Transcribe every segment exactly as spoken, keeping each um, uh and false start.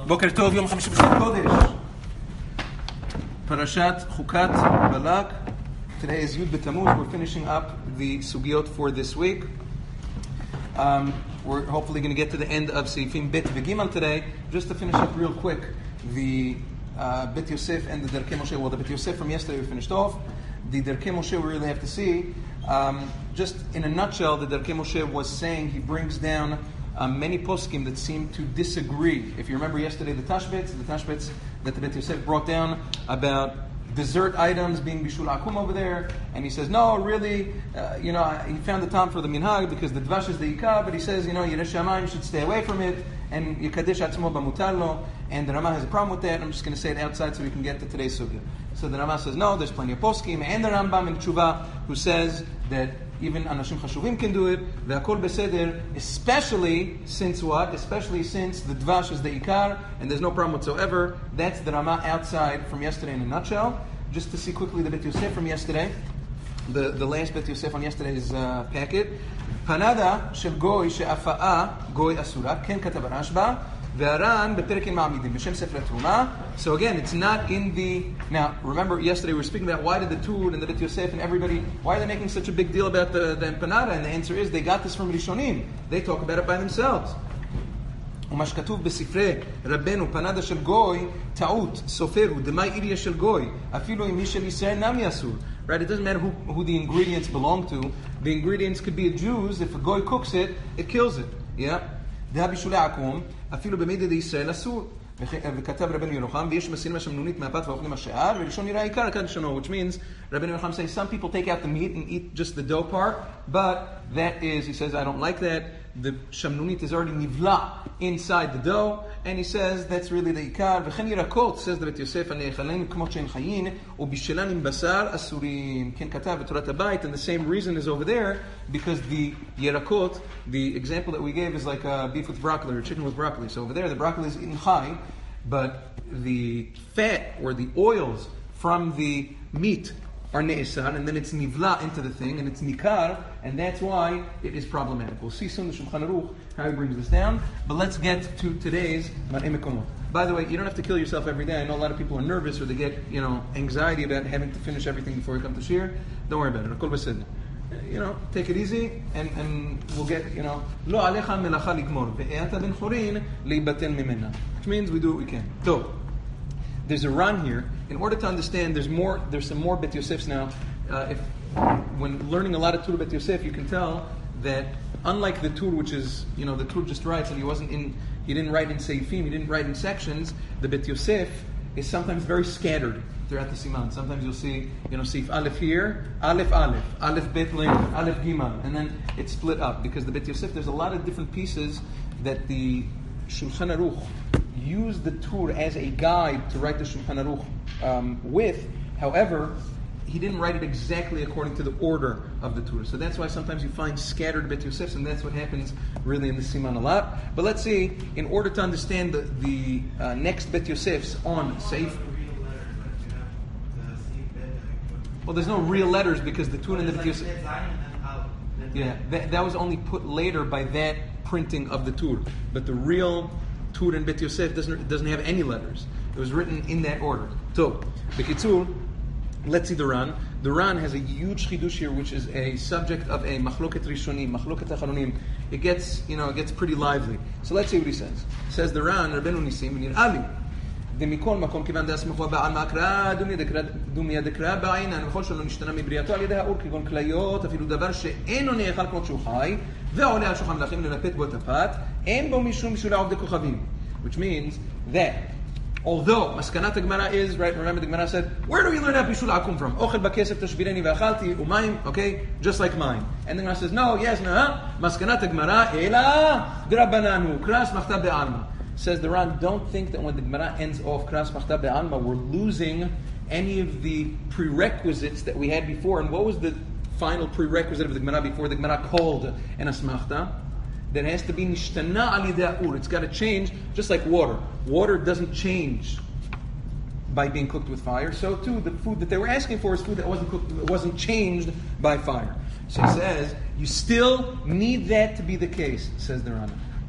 בוקר טוב, יום חמישי בשעת קודש. פרשת חוקת בלק. Today is Yud B'Tammuz. We're finishing up the sugiyot for this week. Um, we're hopefully going to get to the end of Seifim Bet V'Gimal today. Just to finish up real quick, the uh, Bet Yosef and the Derkei Moshe. Well, the Bet Yosef from yesterday we finished off. The Derkei Moshe we really have to see. Um, just in a nutshell, the Derkei Moshe was saying he brings down Um, many poskim that seem to disagree. If you remember yesterday, the Tashbetz, the Tashbetz that the Bet Yosef brought down about dessert items being bishul akum over there, and he says, no, really, uh, you know, he found the time for the minhag because the dvash is the ikar, but he says, you know, Yireh Shamayim should stay away from it, and Yikadesh atzmo b'mutar lo, and the Rama has a problem with that. I'm just going to say it outside so we can get to today's sugya. So the Rama says, no, there's plenty of poskim, and the Rambam in Tshuva who says that even Anashim Chashuvim can do it, ve'akol beseder, especially since what? Especially since the dvash is the ikar, and there's no problem whatsoever. That's the Rama outside from yesterday in a nutshell. Just to see quickly the Bet Yosef from yesterday, the, the last Bet Yosef on yesterday's uh, packet. Panada shel goy she'afa'a goy asura, ken katav Rashba, ve'aran beperikin ma'amidim, b'shem sefer Truma. So again, it's not in the... Now, remember yesterday we were speaking about why did the Tur and the Bet Yosef and everybody, why are they making such a big deal about the, the empanada? And the answer is they got this from Rishonim. They talk about it by themselves. ומה שכתוב בספרי רבנו פנדה של גוי טעות סופר הוא דמאי איריה של גוי אפילו אם מי של ישראל נמי אסור. Right? It doesn't matter who, who the ingredients belong to. The ingredients could be a Jew's. If a goy cooks it, it kills it. Yeah? דהה בישולי עקום אפילו במידה לישראל אסור. וכתב רבנו ירוחם ויש מסירים השמנונית מהפת ואוכלים השאר וראשון יראה עיקר כאן שונו, which means Rabbeinu Yochanan says some people take out the meat and eat just the dough part, but that is, he says, I don't like that. The shamnunit is already nivla inside the dough, and he says that's really the ikar. V'chen yirakot, says the Bet Yosef, aneichalein k'mot she'en chayin ubishelan im basar asurim. Ken katav v'torat habayit, and the same reason is over there because the yirakot, the example that we gave is like uh, beef with broccoli or chicken with broccoli. So over there the broccoli is eaten high, but the fat or the oils from the meat are ne'esar, and then it's nivla into the thing, and it's nikar, and that's why it is problematic. We'll see soon the Shulchan Aruch how he brings this down, but let's get to today's Mar'eh Mekomot. By the way, you don't have to kill yourself every day. I know a lot of people are nervous or they get, you know, anxiety about having to finish everything before you come to Shir. Don't worry about it. Akol beseder. You know, take it easy, and, and we'll get, you know, lo alecha melacha ligmor, ve'eata ben chorin leibaten mimena. Which means we do what we can. So, there's a run here. In order to understand, there's more. There's some more Bet Yosefs now. Uh, if when learning a lot of Tur Bet Yosef, you can tell that unlike the Tur, which is, you know, the Tur just writes, and he wasn't in, he didn't write in Seifim, he didn't write in sections. The Bet Yosef is sometimes very scattered throughout the Siman. Sometimes you'll see, you know, Seif Aleph here, Aleph Aleph, Aleph Bet Later, Aleph Gimal, and then it's split up because the Bet Yosef, there's a lot of different pieces that the Shulchan Aruch use the Tur as a guide to write the Shulchan Aruch um, with. However, he didn't write it exactly according to the order of the Tur. So that's why sometimes you find scattered Bet Yosefs, and that's what happens really in the Siman a lot. But let's see, in order to understand the, the uh, next Bet Yosefs on Seif. Well, there's no real letters because the Tur and the Bet Yosef. Yeah, that, that was only put later by that printing of the Tur. But the real Tur and Bet Yosef doesn't doesn't have any letters. It was written in that order. So, B'kitzur, let's see the Ran. The Ran has a huge chidush here, which is a subject of a machloket rishonim, machloket acharonim. It gets, you know, it gets pretty lively. So let's see what he says. Says the Ran, Rabbeinu Nisim, v'nir'ali דמכל מקום כיוון דאסמכו בעל מקרא דומיה דקרא בעינן וכל שלא נשתנה מבריאתו על ידי האור כגון כליות אפילו דבר שאינו נאכל כמו שהוא חי ועולה על שולחן מלכים לנפת בו את הפת אין בו משום משולה עובדי כוכבים, which means that although מסקנת הגמרא is, right, remember the Gemara said, where do we learn that בישול עקום from? אוכל בכסף תשבירני ואכלתי ומים, okay, just like mine. And the Gemara says, no, yes, no, מסקנת הגמרא אלא דרבנן הוא קרא אסמכתא בעלמא. Says the Ran, don't think that when the Gemara ends off Kras Machta Be'alma, we're losing any of the prerequisites that we had before. And what was the final prerequisite of the Gemara before the Gemara called an Asmachta? That has to be Nishtana Ali Da'ur. It's got to change, just like water. Water doesn't change by being cooked with fire. So too, the food that they were asking for is food that wasn't cooked, it wasn't changed by fire. So he says, you still need that to be the case, says the Ran.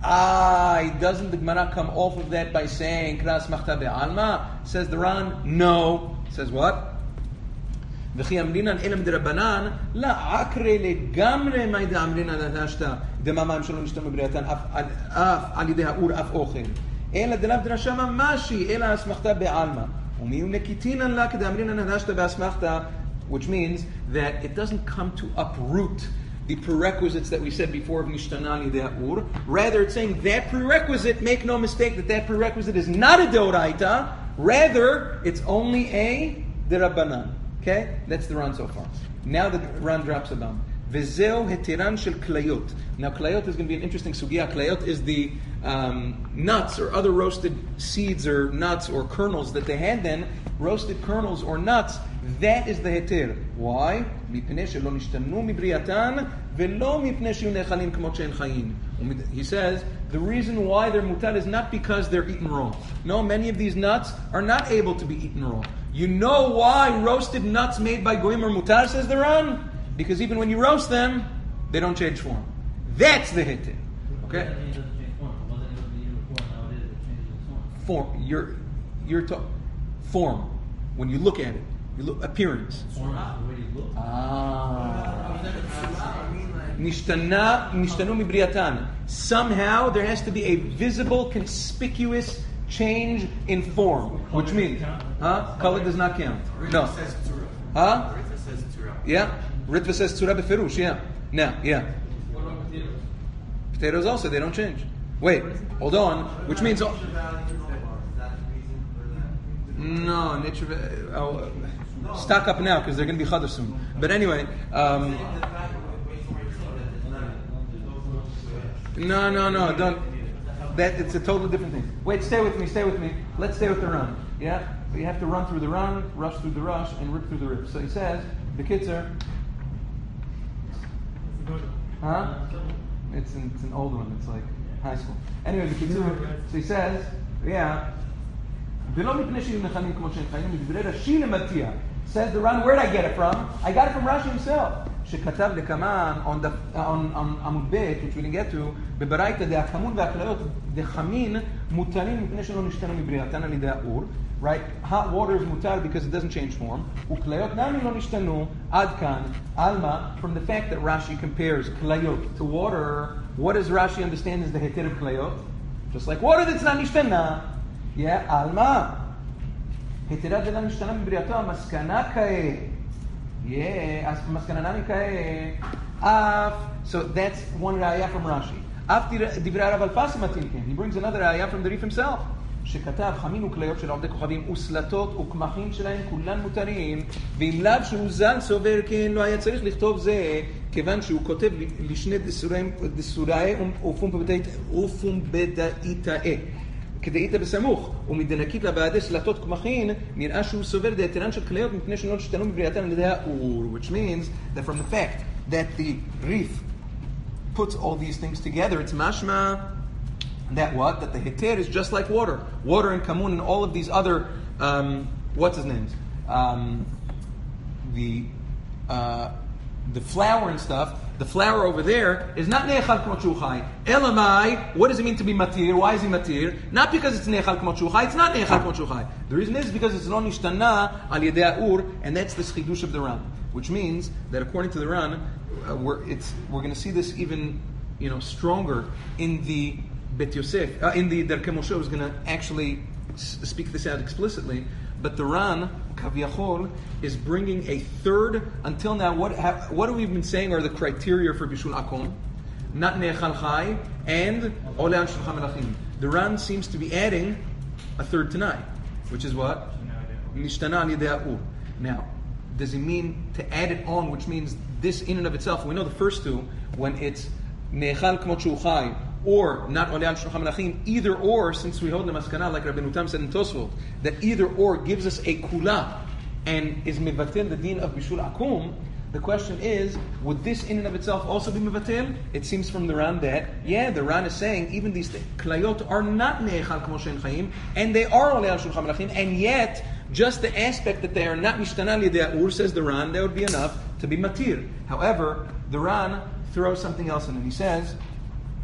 Ah, doesn't the Gemara come off of that by saying Kras Machta Be'alma? Says the Ran, no. Says what? וכי אמרינן אלא מדרבנן, לא עקרי לגמרי מי דאמרינן נשתא דמאמיים שלא נשתנו בבריאתן אף על ידי האור אף אוכל. אלא דלאו דרשה ממשי, אלא אסמכתא בעלמא. ומיהו נקיטינן לה כדאמרינן נשתא באסמכתא, which means that it doesn't come to uproot the prerequisites that we said before of nishtana al yedei ha'ur. Rather, it's saying that prerequisite, make no mistake that that prerequisite is not a deoraita. Rather, it's only a derabanan. Okay? That's the Ran so far. Now the Ran drops a bomb. V'zeu hetiran shel klayot. Now klayot is going to be an interesting sugya. Klayot is the um, nuts or other roasted seeds or nuts or kernels that they had then, roasted kernels or nuts. That is the heter. Why? Mipnei shelo nishtanu mibriatan velo mipnei sheyu nechalim k'mot she'en chayin. He says the reason why they're mutar is not because they're eaten raw. No, many of these nuts are not able to be eaten raw. You know why roasted nuts made by goyim are mutar, says the Ran? Because even when you roast them, they don't change form. That's the heter. Okay? Form. You're, you're to, form. When you look at it. You look, appearance. Ah. Nishtana, nishtanu mibriatan. Somehow there has to be a visible, conspicuous change in form, which means, huh? Color does not count. No. Huh? Yeah. Ritva says tzura beferush. Yeah. Now, yeah. What about potatoes? Potatoes also, they don't change. Wait, hold on. Which means. Oh, no, nature. Oh, stock up now because they're going to be chadar soon. But anyway, um, no, no, no, don't. That it's a totally different thing. Wait, stay with me, stay with me. Let's stay with the run. Yeah, so you have to run through the run, rush through the rush, and rip through the rip. So he says the kitzer. Huh? It's an, it's an old one. It's like high school. Anyway, the kitzer. So he says, yeah. Says the Ran, where did I get it from? I got it from Rashi himself. שכתב לקמן on the on on עמוד ב', which we didn't get to, בברייתא דהכמון והכליות דחמין מותרים מפני שלא נשתנו מבריאתן על ידי האור. Right? Hot water is mutar because it doesn't change form. וכליות נמי לא נשתנו עד כאן. Alma, from the fact that Rashi compares כליות to water, what does Rashi understand as the heter of כליות? Just like water that's not nishtenah. Yeah, Alma. היתרה דלה נשתנה מבריאתו, המסקנה כאה. Yeah, המסקנה נמי כאה. אף, so that's one ראיה from Rashi. אף דברי הרב אלפסי מתאים כן. He brings another ראיה from the Rif himself. שכתב חמין וכליות של עובדי כוכבים וסלטות וקמחים שלהם כולן מותרים, ואם לאו שהוא ז"ל סובר כן לא היה צריך לכתוב זה, כיוון שהוא כותב לשני דסוראי ופומבדאיתאי. כדאיתא בסמוך, ומדנקית לבעדי סלטות קמחין, נראה שהוא סובר דהתרן של כליות מפני שלא נשתנו מבריאתן על ידי האור, which means that from the fact that the Rif puts all these things together, it's mashma that what? That the heter is just like water. Water and kamun and all of these other, um, what's his names? Um, the uh, the flour and stuff, the flour over there is not ne'echal k'mot shu chai. Elamai, what does it mean to be matir? Why is he matir? Not because it's ne'echal k'mot shu chai, it's not ne'echal k'mot shu chai. The reason is because it's lo nishtana al yedei ha'ur, and that's the chidush of the Ran. Which means that according to the Ran, uh, we're, it's, we're going to see this even, you know, stronger in the Bet Yosef, uh, in the Derkei Moshe is going to actually s- speak this out explicitly. But the Ran, Kaviyachol, is bringing a third. Until now, what have, what have we been saying are the criteria for Bishul Akom? Not Ne'echal Chai and Ole An Shulchan Melachim. The Ran seems to be adding a third tonight, which is what? Nishtana Al Yedei Ha'ur. Now, does it mean to add it on, which means this in and of itself? We know the first two, when it's Ne'echal K'mot Shu Chai, or not Oleh al Shulchan Melachim, either or, since we hold the maskana, like Rabbeinu Tam said in Tosfot, that either or gives us a kula and is mevatel the din of Bishul Akum. The question is, would this in and of itself also be mevatel? It seems from the Ran that, yeah, the Ran is saying even these klayot are not ne'echal k'mo she'en chayim, and they are Oleh al Shulchan Melachim, and yet, just the aspect that they are not mishtana l'yedei ha'ur, says the Ran, that would be enough to be matir. However, the Ran throws something else in, and he says,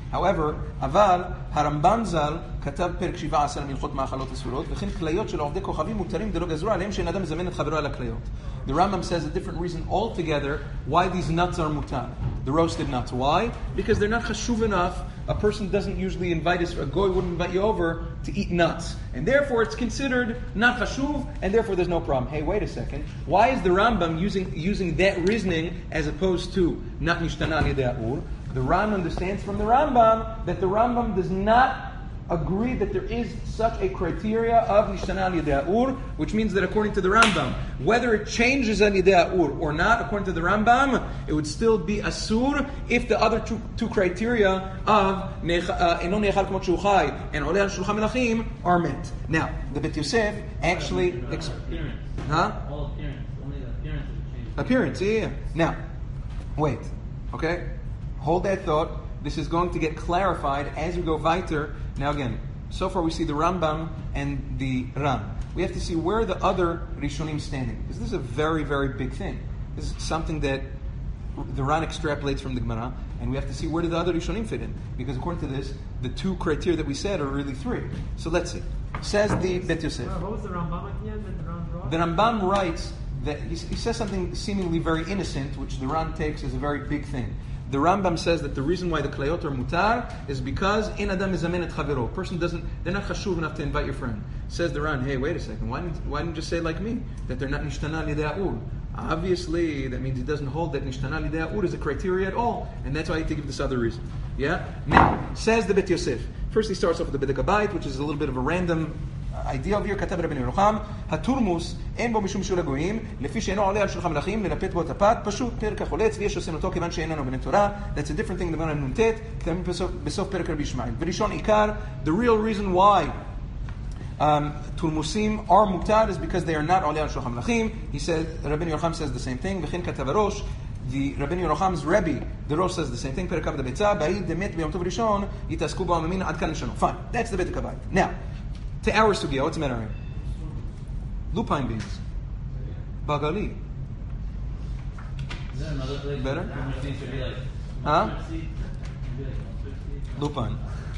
However, אבל הרמב"ם ז"ל כתב פרק שבע עשר מהלכות מאכלות אסורות, וכן כליות של עובדי כוכבים מותרים דלא גזרו עליהם שאין אדם מזמן את חברו על הכליות. The Rambam says a different reason altogether why these nuts are mutar, the roasted nuts. Why? Because they're not chashuv enough. A person doesn't usually invite us, a goy wouldn't invite you over to eat nuts. And therefore it's considered not chashuv, and therefore there's no problem. Hey, wait a second. Why is the Rambam using using that reasoning as opposed to not nishtana al-yedei ha'ur? The Ram understands from the Rambam that the Rambam does not agree that there is such a criteria of nishtana al-yedei ha'ur, which means that according to the Rambam, whether it changes al-yedei ha'ur or not, according to the Rambam, it would still be asur if the other two, two criteria of eno ne'echal k'mot shu chai and oleh al shulchan melachim are met. Now, the Bet Yosef actually... Exp- appearance. Huh? All appearance. Only the appearance of the change. Appearance, yeah, yeah. Now, wait, okay? Hold that thought. This is going to get clarified as we go weiter. Now again, so far we see the Rambam and the Ran. We have to see where the other Rishonim standing. Because this is a very, very big thing. This is something that the Ran extrapolates from the Gemara, and we have to see where do the other Rishonim fit in. Because according to this, the two criteria that we said are really three. So let's see. Says the Bet Yosef. What was the Rambam at the end that the Ran brought? The Rambam writes that he, he says something seemingly very innocent, which the Ran takes as a very big thing. The Rambam says that the reason why the klayot are mutar is because in adam mizamen et chavero. Person doesn't, they're not chashuv enough to invite your friend. Says the Ran, hey, wait a second, why didn't, why didn't you just say like me that they're not nishtana al-yedei ha'ur? Obviously, that means he doesn't hold that nishtana al-yedei ha'ur is a criteria at all, and that's why he had to give this other reason. Yeah. Now, says the Bet Yosef. First, he starts off with the Bedek Habayit, which is a little bit of a random idea of here. כתב רבנו ירוחם, התורמוס אין בו משום שיעול הגויים, לפי שאינו עולה על שולחן מלכים, לנפת בו את הפת, פשוט פרק החולץ, ויש עושים אותו כיוון שאין לנו בני תורה. That's a different thing than נ"ט, כתבים בסוף פרק רבי ישמעאל. וראשון עיקר, the real reason why um, תורמוסים are mutar is because they are not עולה על שולחן מלכים. He said, רבנו ירוחם says the same thing, וכן כתב הראש, the Rabbeinu Yerucham's Rebbe, the Rosh says the same thing, פרק כ' דביצה, בעיד דמת ביום טוב ראשון, יתעסקו בו הממין עד כאן לשנו. Fine, that's the Bedek Habayit. Now, to our sugya, what's the matter? Lupine beans. Bagali. Is there another place? Better? Which needs to be like Huh? mustard seed? Maybe like mustard seed? Lupine.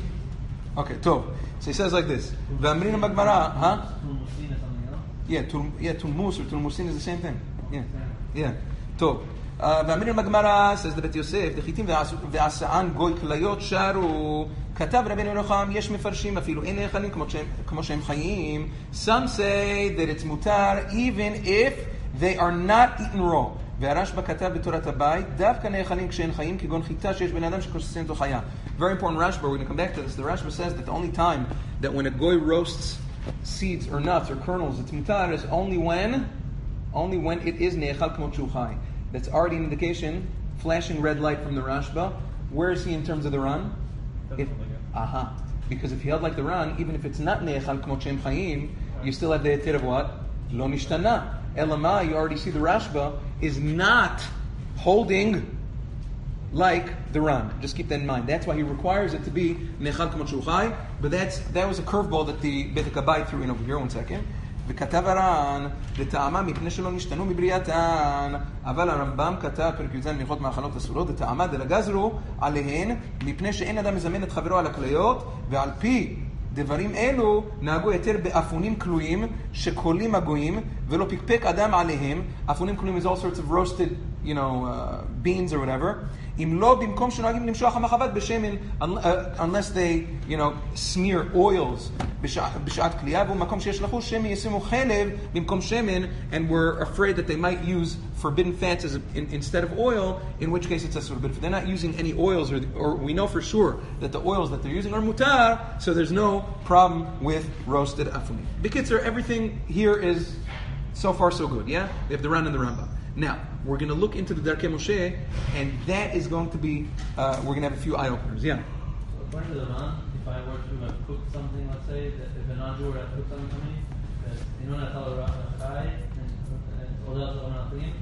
Okay, tov. So he says like this. V'amrin magmara, huh? Tulmusin or something else? Yeah, tul, yeah, tulmus or tulmusin is the same thing. Yeah, yeah. Tov. ואמרין בגמרא, says the Bet Yosef, דחיתים ועשאן גוי כליות שרו, כתב רבנו ירוחם, יש מפרשים אפילו אין נאכלים כמו שהם חיים. Some say that it's mutar even if they are not eaten raw. והרשב"א כתב בתורת הבית, דווקא נאכלים כשהם חיים, כגון חיטה שיש בן אדם שכוססים אותו חיה. Very important Rashba, we're going to come back to this. The Rashba says that the only time that when a goy roasts seeds or nuts or kernels, it's mutar is only when, only when it is ne'echal k'mot shu chai. That's already an indication, flashing red light from the Rashba. Where is he in terms of the Ran? If, aha. Because if he held like the Ran, even if it's not ne'echal k'mot shem chayim, you still have the heter of what? Lo nishtana. Elamai, you already see the Rashba is not holding like the Ran. Just keep that in mind. That's why he requires it to be ne'echal k'mot shu chai. But that's that was a curveball that the Bedek Habayit threw in over here. One second. וכתב הר"ן, לטעמה מפני שלא נשתנו מבריאתן, אבל הרמב"ם כתב פרק י"ז מהלכות מאכלות אסורות, לטעמה דלגזרו עליהן, מפני שאין אדם מזמן את חברו על הכליות, ועל פי דברים אלו נהגו יותר באפונים כלואים שקולים הגויים, ולא פקפק אדם עליהם. אפונים כלואים is all sorts of roasted, you know, uh, beans or whatever. אם לא במקום שנוהגים למשוח המחבת בשמן, unless they, you know, smear oils בשעת כלייה, והוא מקום שיש לחוש שמן ישימו חלב במקום שמן, and we're afraid that they might use forbidden fats as a, in, instead of oil, in which case it's asur. But if they're not using any oils, or, or we know for sure that the oils that they're using are mutar, so there's no problem with roasted afunim. B'kitzur, everything here is so far so good, yeah? We have the Ran and the Rambam. Now, we're going to look into the Darkei Moshe, and that is going to be, uh, we're going to have a few eye-openers, yeah? So according to the Ran, if I were to have cooked something, let's say, that if a non-Jew were to have cooked something for me, that you know not tell a chai, and all the other are not clean,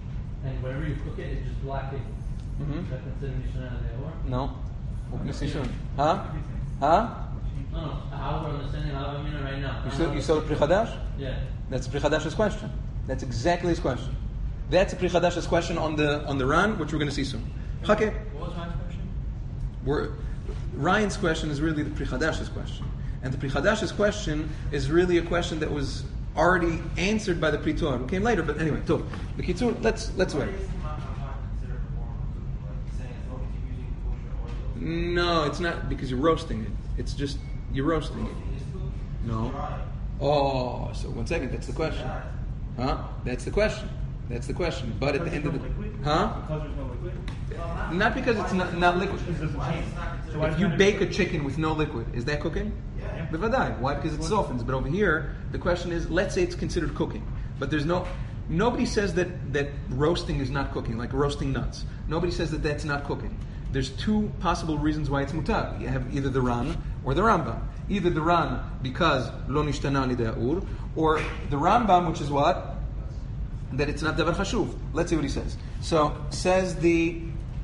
and whenever you cook it, it's just black egg. Mm-hmm. Is that considered Mishnah or? No. We're going to see soon. Huh? Huh? No, no. How we're understanding how I mean it right now. You saw, you saw the Pri Chadash? Yeah. That's Pri Chadash's question. That's exactly his question. That's Pri Chadash's question on the on the Ran, which we're going to see soon. Okay. What was my question? We're Ryan's question is really the Pri Chadash's question. And the Pri Chadash's question is really a question that was already answered by the Pri Torah, who came later. But anyway, Tov. B'kitzur, let's let's wait. No, it's not, because you're roasting it. It's just you're roasting it. No. Oh, so one second. That's the question. Huh? That's the question. That's the question. But at the end of the huh? Because there's no liquid? Not because it's not, not liquid. If you bake a chicken with no liquid, is that cooking? Yeah. B'vadai. Why? Because it softens. But over here, the question is, let's say it's considered cooking, but there's no. Nobody says that that roasting is not cooking, like roasting nuts. Nobody says that that's not cooking. There's two possible reasons why it's mutar. You have either the Ran or the Rambam. Either the Ran because lo nishtana lidei ha'ur, or the Rambam, which is what? That it's not davar chashuv. Let's see what he says. So says the.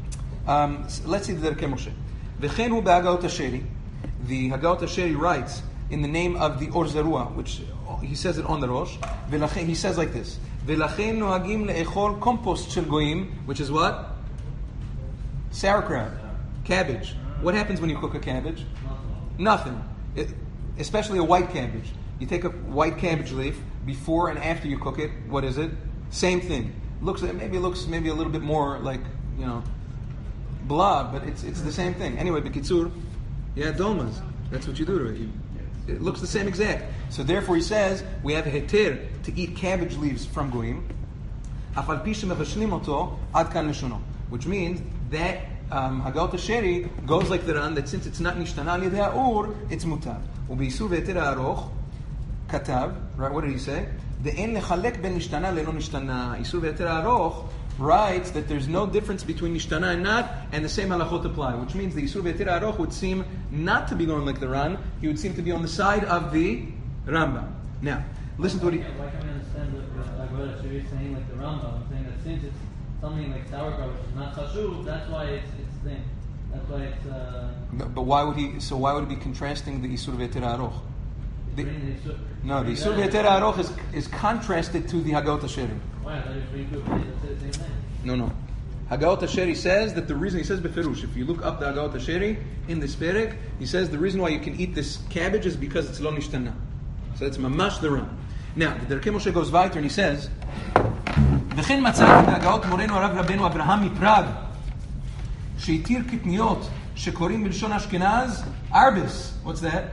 Um, let's see the Derkei Moshe. V'chen hu be'Hagaot HaSheri. The Hagaot HaSheri writes in the name of the Or Zarua, which he says it on the Rosh. V'lachen, he says like this: V'lachen nohagim le'echol compost shel goyim, which is what? Sauerkraut, cabbage. What happens when you cook a cabbage? Nothing. It, especially a white cabbage. You take a white cabbage leaf before and after you cook it. What is it? Same thing. Looks maybe it looks maybe a little bit more like, you know, blood, but it's it's the same thing. Anyway, b'kitzur, yeah, dolmas. That's what you do to it. You, it looks the same exact. So therefore, he says we have a heter to eat cabbage leaves from goyim. Afal pi shemevashlim oto ad kan leshono, which means that um, Hagaot HaSheri goes like the Ran, that since it's not nishtana lidei ha'ur, it's mutar. U'beisur ve'heter ha'aroch katav, right? What did he say? De'en lechalek ben nishtana le'lo nishtana. Isur ve'heter ha'aroch writes that there's no difference between nishtana and not, and the same halachot apply, which means the Yisur Ve'eter Aroch would seem not to be going like the Ran. He would seem to be on the side of the Rambam. Now, listen to what he... Why can't we understand what like what Shiri is saying like the Rambam, saying that since it's something like sauerkraut, which is not chashuv, that's why it's it's thing. That's why it's... Uh, but, but why would he... So why would he be contrasting the Yisur Ve'eter Aroch? The, no, the Yisur Ve'eter Aroch is, is contrasted to the Hagaot HaSheri. Why? I thought you were bringing two opinions that say the same thing. No, no. Hagaot HaSheri says that the reason, he says beferush, if you look up the Hagaot HaSheri in this perek, he says the reason why you can eat this cabbage is because it's lo nishtana. So it's mamash the Ran. Now, the Derkei Moshe goes weiter and he says, וכן מצאתי בהגאות מורנו הרב רבנו אברהם מפראג, שהתיר קטניות שקוראים בלשון אשכנז, arbis. What's that?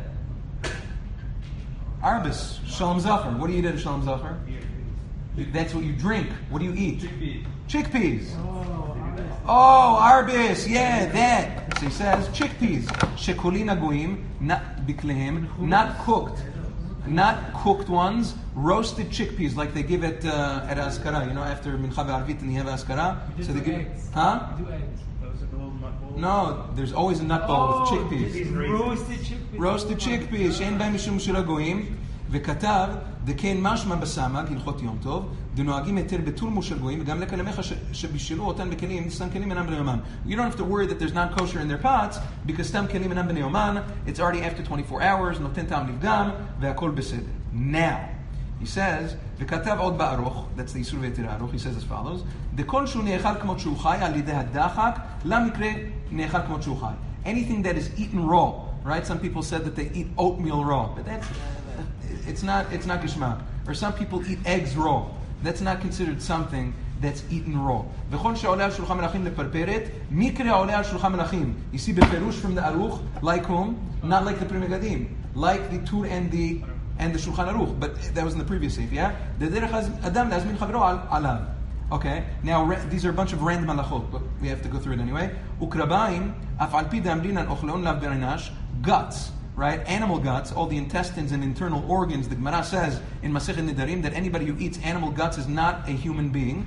Arbis. Shalom Zachar. What do you eat at a Shalom Zachar? That's what you drink. What do you eat? Chickpeas. Chickpeas. Oh, Oh, arbis. Yeah, that. So he says chickpeas. Shekolin aguim, not biklehem, not cooked. Not cooked ones, roasted chickpeas like they give at uh, at Askara. You know, after Mincha V'Arvit and you have Askara. You So they do give, eggs. huh? You do eggs. Those are the little nut bowls. No, there's always a nut bowl with chickpeas. Roasted chickpeas. roasted chickpeas, שאין בהם משום של הגויים, וכתב, דכן משמע בסמ"ג, הלכות יום טוב, דנוהגים היתר בתולמו של גויים, וגם לכלמיך שבישלו אותן בכלים, סתם כלים אינם בני יומן. You don't have to worry that there's not kosher in their pots, because סתם כלים אינם בני יומן, it's already after twenty-four hours, נותן טעם לפגם, והכל בסדר. Now, he says, וכתב עוד בארוך, that's the איסור והיתר הארוך, he says as follows, דכל שהוא נאכל כמות שהוא חי, על ידי הדחק, למקרה נאכל כמות שהוא חי. Anything that is eaten raw, right? Some people said that they eat oatmeal raw, but that's, it's not, it's not geshmak. Or some people eat eggs raw. That's not considered something that's eaten raw. וכל שעולה על שולחן מלכים לפרפרת, מקרה עולה על שולחן מלכים. You see בפירוש from the Aruch, like whom? Not like the Pri Megadim. Like the Tur and the and the Shulchan Aruch. But that was in the previous safe, yeah? דרך אדם להזמין חברו עליו. Okay, now re- these are a bunch of random halachot, but we have to go through it anyway. Ukrabaim, af al pi damrinan ochleon lav berinash, guts, right? Animal guts, all the intestines and internal organs. The Gemara says in Masechet Nidarim that anybody who eats animal guts is not a human being.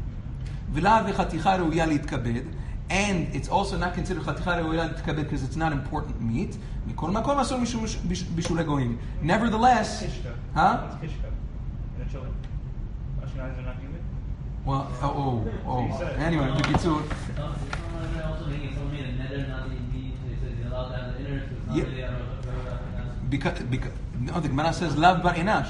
V'la v'chaticha reuya litkabed, and it's also not considered chaticha reuya litkabed because it's not important meat. Mikol makom asur mishum bishulei goyim. Nevertheless, Kishka. huh? What's kishka? In a chili. Ashkenazis are not human? Well, oh, oh, He oh. said. Anyway, b'kitzur. Some someone also thinking someone made a nether not eating meat. They said you're allowed to have the innards, so it's not Yeah. really a right. Because, because no, the Gemara says lav bar enash.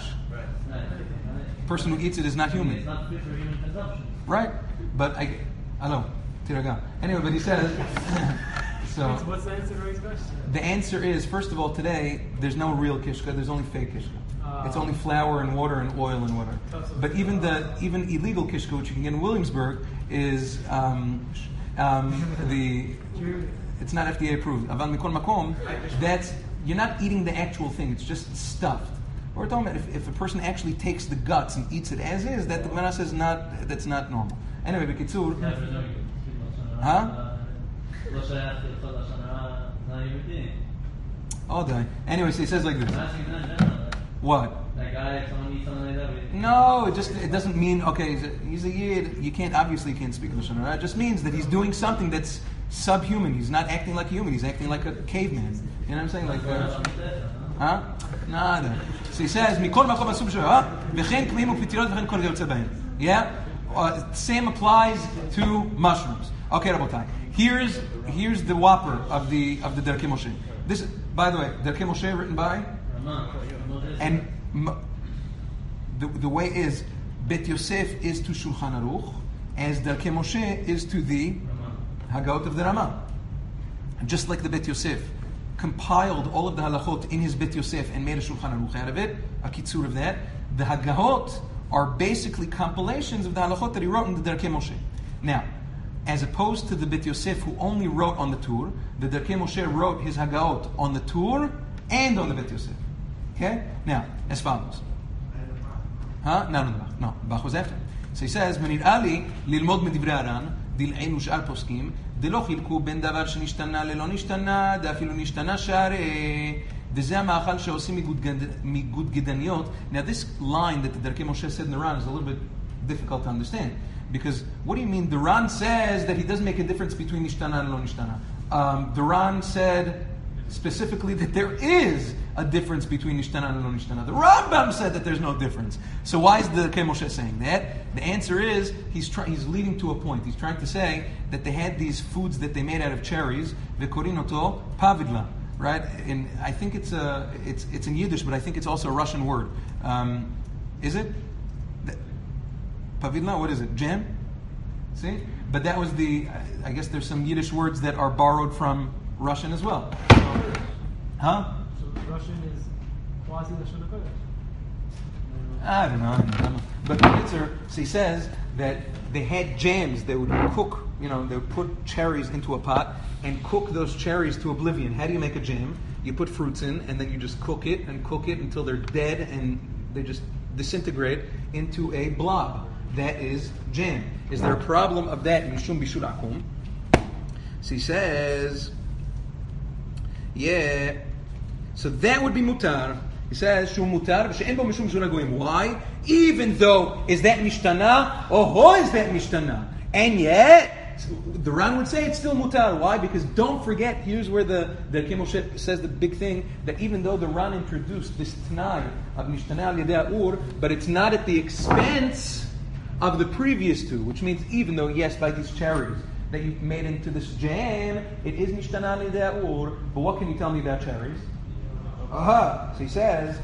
Right. Person who eats it is not human. It's not fit for human consumption. Right? But I, hello, tiraga. Anyway, but he says, he So What's the answer to Roy's question? the answer is, first of all, today there's no real kishka. There's only fake kishka. Uh, It's only flour and water and oil and water. But even the even illegal kishka, which you can get in Williamsburg, is um, um, the it's not F D A approved. Aval mikol makom. That's you're not eating the actual thing. It's just stuffed. We're talking about if, if a person actually takes the guts and eats it as is, that the Gemara says not that's not normal. Anyway, b'kitzur, huh? לא שייך לצד השנה, זה היהודי. Oh, die. Anyway, so he says like this. מה הסימן general? What? That guy, someone eats something like that. but- No, it just it doesn't mean okay. He's a, he's a yid. You can't obviously you can't speak Lashon Hara. It just means that he's doing something that's subhuman. He's not acting like a human. He's acting like a caveman. You know what I'm saying? Like, uh, huh? Nada. So he says, "Mikol makom asub shah, v'chen kmim u'pitirot v'chen kol yotze b'hem." Yeah. Uh, same applies to mushrooms. Okay, Rabotai. Here's here's the whopper of the of the Derkei Moshe. This, by the way, Derkei Moshe written by. And m- the, the way is, Bet Yosef is to Shulchan Aruch, as Derkei Moshe is to the Haggaot of the Rama. Just like the Bet Yosef compiled all of the halachot in his Bet Yosef and made a Shulchan Aruch out of it, a kitzur of that, the Haggaot are basically compilations of the halachot that he wrote in the Derkei Moshe. Now, as opposed to the Bet Yosef who only wrote on the Tur, the Derkei Moshe wrote his Haggaot on the Tur and on the Bet Yosef. Okay? Now, as follows. Huh? No, no, no, no. Bach was after. So he says, "Menir'ah li lilmod medivre Aran, דילעין ושאר פוסקים, דלא חילקו בין דבר שנשתנה ללא נשתנה, דאפילו נשתנה שערי, וזה המאכל שעושים מגודגדניות." Now this line that the Derkei Moshe said in the Ran is a little bit difficult to understand. Because what do you mean? The Ran says that he doesn't make a difference between nishtana and lo nishtana. Um, the Ran said specifically that there is a difference between nishtana and lo nishtana. The Rambam said that there's no difference. So why is the Derkei Moshe saying that? The answer is he's try, he's leading to a point. He's trying to say that they had these foods that they made out of cherries, vekorinoto pavidla, right? And I think it's a it's it's in Yiddish, but I think it's also a Russian word. Um, is it? Pavidla, what is it? Jam? See? But that was the, I guess there's some Yiddish words that are borrowed from Russian as well. So, huh? So Russian is quasi Lashon HaKodesh. I don't know. I don't know. But the answer, so he says that they had jams. They would cook, you know, they would put cherries into a pot and cook those cherries to oblivion. How do you make a jam? You put fruits in and then you just cook it and cook it until they're dead and they just disintegrate into a blob. That is jam. Is there a problem of that? Mishum bishul akum. So he says, yeah. So that would be mutar. He says, shum mutar, v'she'en bo mishum bishul agoyim. Why? Even though, is that mishtana? Oh, is that mishtana? And yet, the Ran would say it's still mutar. Why? Because don't forget, here's where the, the Derkei Moshe says the big thing, that even though the Ran introduced this t'nai of mishtana al yedei ur, but it's not at the expense of the previous two, which means even though, yes, by these cherries that you've made into this jam, it is mishtana lidei ur, but what can you tell me about cherries? Aha! So he says,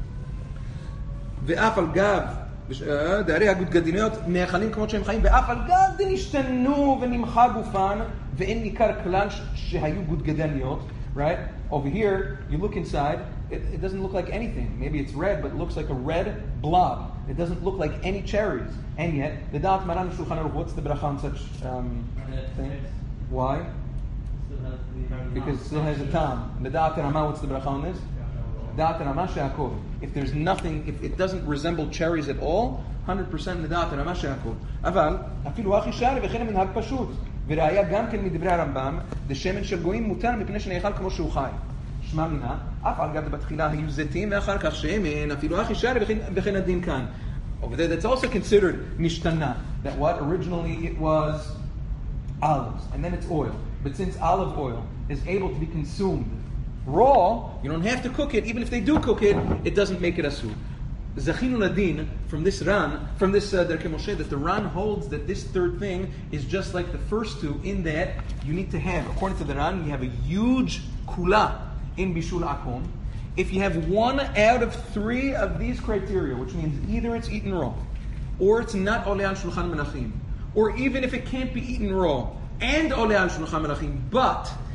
ואף על גב, דערי הגודגדניות מאכלים כמות שהם חיים, ואף על גב דנשתנו ונמחה גופן, ואין ניכר כלל שהיו גודגדניות, right? Over here, you look inside, it, it doesn't look like anything. Maybe it's red, but it looks like a red blob. It doesn't look like any cherries. And yet, the Da'at Maran Shulchan Aruch, what's the bracha on such um, thing? Why? Because it still has a tam. The Da'at Rama, what's the bracha on this? Da'at Rama she'akol. If there's nothing, if it doesn't resemble cherries at all, one hundred percent the Da'at Rama she'akol. אבל, אפילו הכי שערי וכן המנהג פשוט. וראיה גם כן מדברי הרמב"ם, דשמן של גויים מותר מפני שנאכל כמו שהוא חי. שמע מינה, אף על גב בתחילה היו זיתים ואחר כך שמן, אפילו הכי שערי וכן הדין כאן. Over there, that's also considered nishtana. That what originally it was olives, and then it's oil. But since olive oil is able to be consumed raw, you don't have to cook it. Even if they do cook it, it doesn't make it asur. Zachinu Ladin from this Ran, from this uh, Derkei Moshe, that the Ran holds that this third thing is just like the first two, in that you need to have, according to the Ran, you have a huge kula in bishul akum. If you have one out of three of these criteria, which means either it's eaten raw, or it's not oleh al shulchan menachim, or even if it can't be eaten raw and oleh al shulchan menachim, but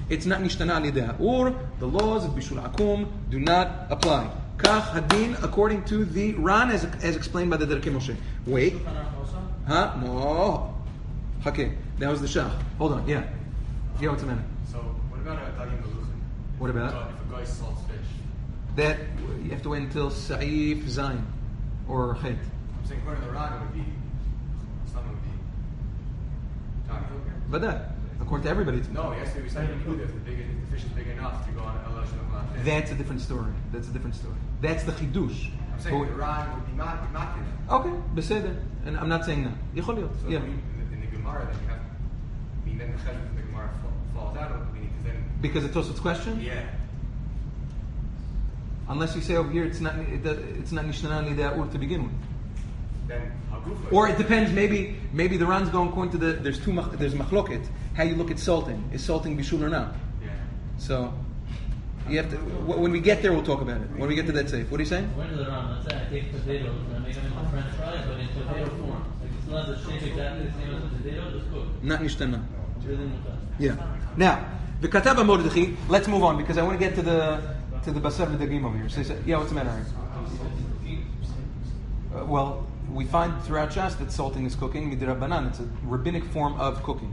it's not nishtana al yedei ha'ur. The laws of bishul akum do not apply. Kach hadin, according to the Ran, as, as explained by the Derkei Moshe. Wait. Huh? No. Okay, that was the Shach. Hold on, yeah. Yeah, what's the matter? So, what about a dagim meluchim? What about? Uh, if a guy salts fish. That, you have to wait until Sa'if Zayin, or Chet. I'm saying according to the Ran, it would be, something would be, Tani. But that, according to everybody, it's No, it has to be something included. If the, big, if the fish is big enough to go on El Shemach fish. that's a different story. That's a different story. That's the Chidush. I'm saying But- the Ran would be mat, matin. Okay, beseder. And I'm not saying that. יכול להיות, So yeah. when you, in, the, in the Gemara, then you have, I mean, then the cheshbon from the Gemara fall, falls out of it, because then, Because it's Tosaf's question? yeah. Unless you say over here it's not it, it's not Nishtana Nidei Ha'ur to begin with. Then Hagufa. Or it depends, maybe maybe the Ran's going according to the, there's two, mach- there's machloket, how you look at salting. Is salting bishul or not? Yeah. So, you have to, wh- when we get there we'll talk about it. When we get to that safe. What are you saying? Where does it run? Let's say I take potatoes and I make them into French fries, but in potato form. Like it's not the shape exactly the same as the potato, just cooked. Not Nishtana. It's really mutar. Yeah. Now, the Kataba Mordechai, let's move on because I want to get to the to the Basar V'Dagim over here. So, so, yeah, what's the matter? Uh, well, we find throughout Shas that salting is cooking, midrabanan. It's a rabbinic form of cooking.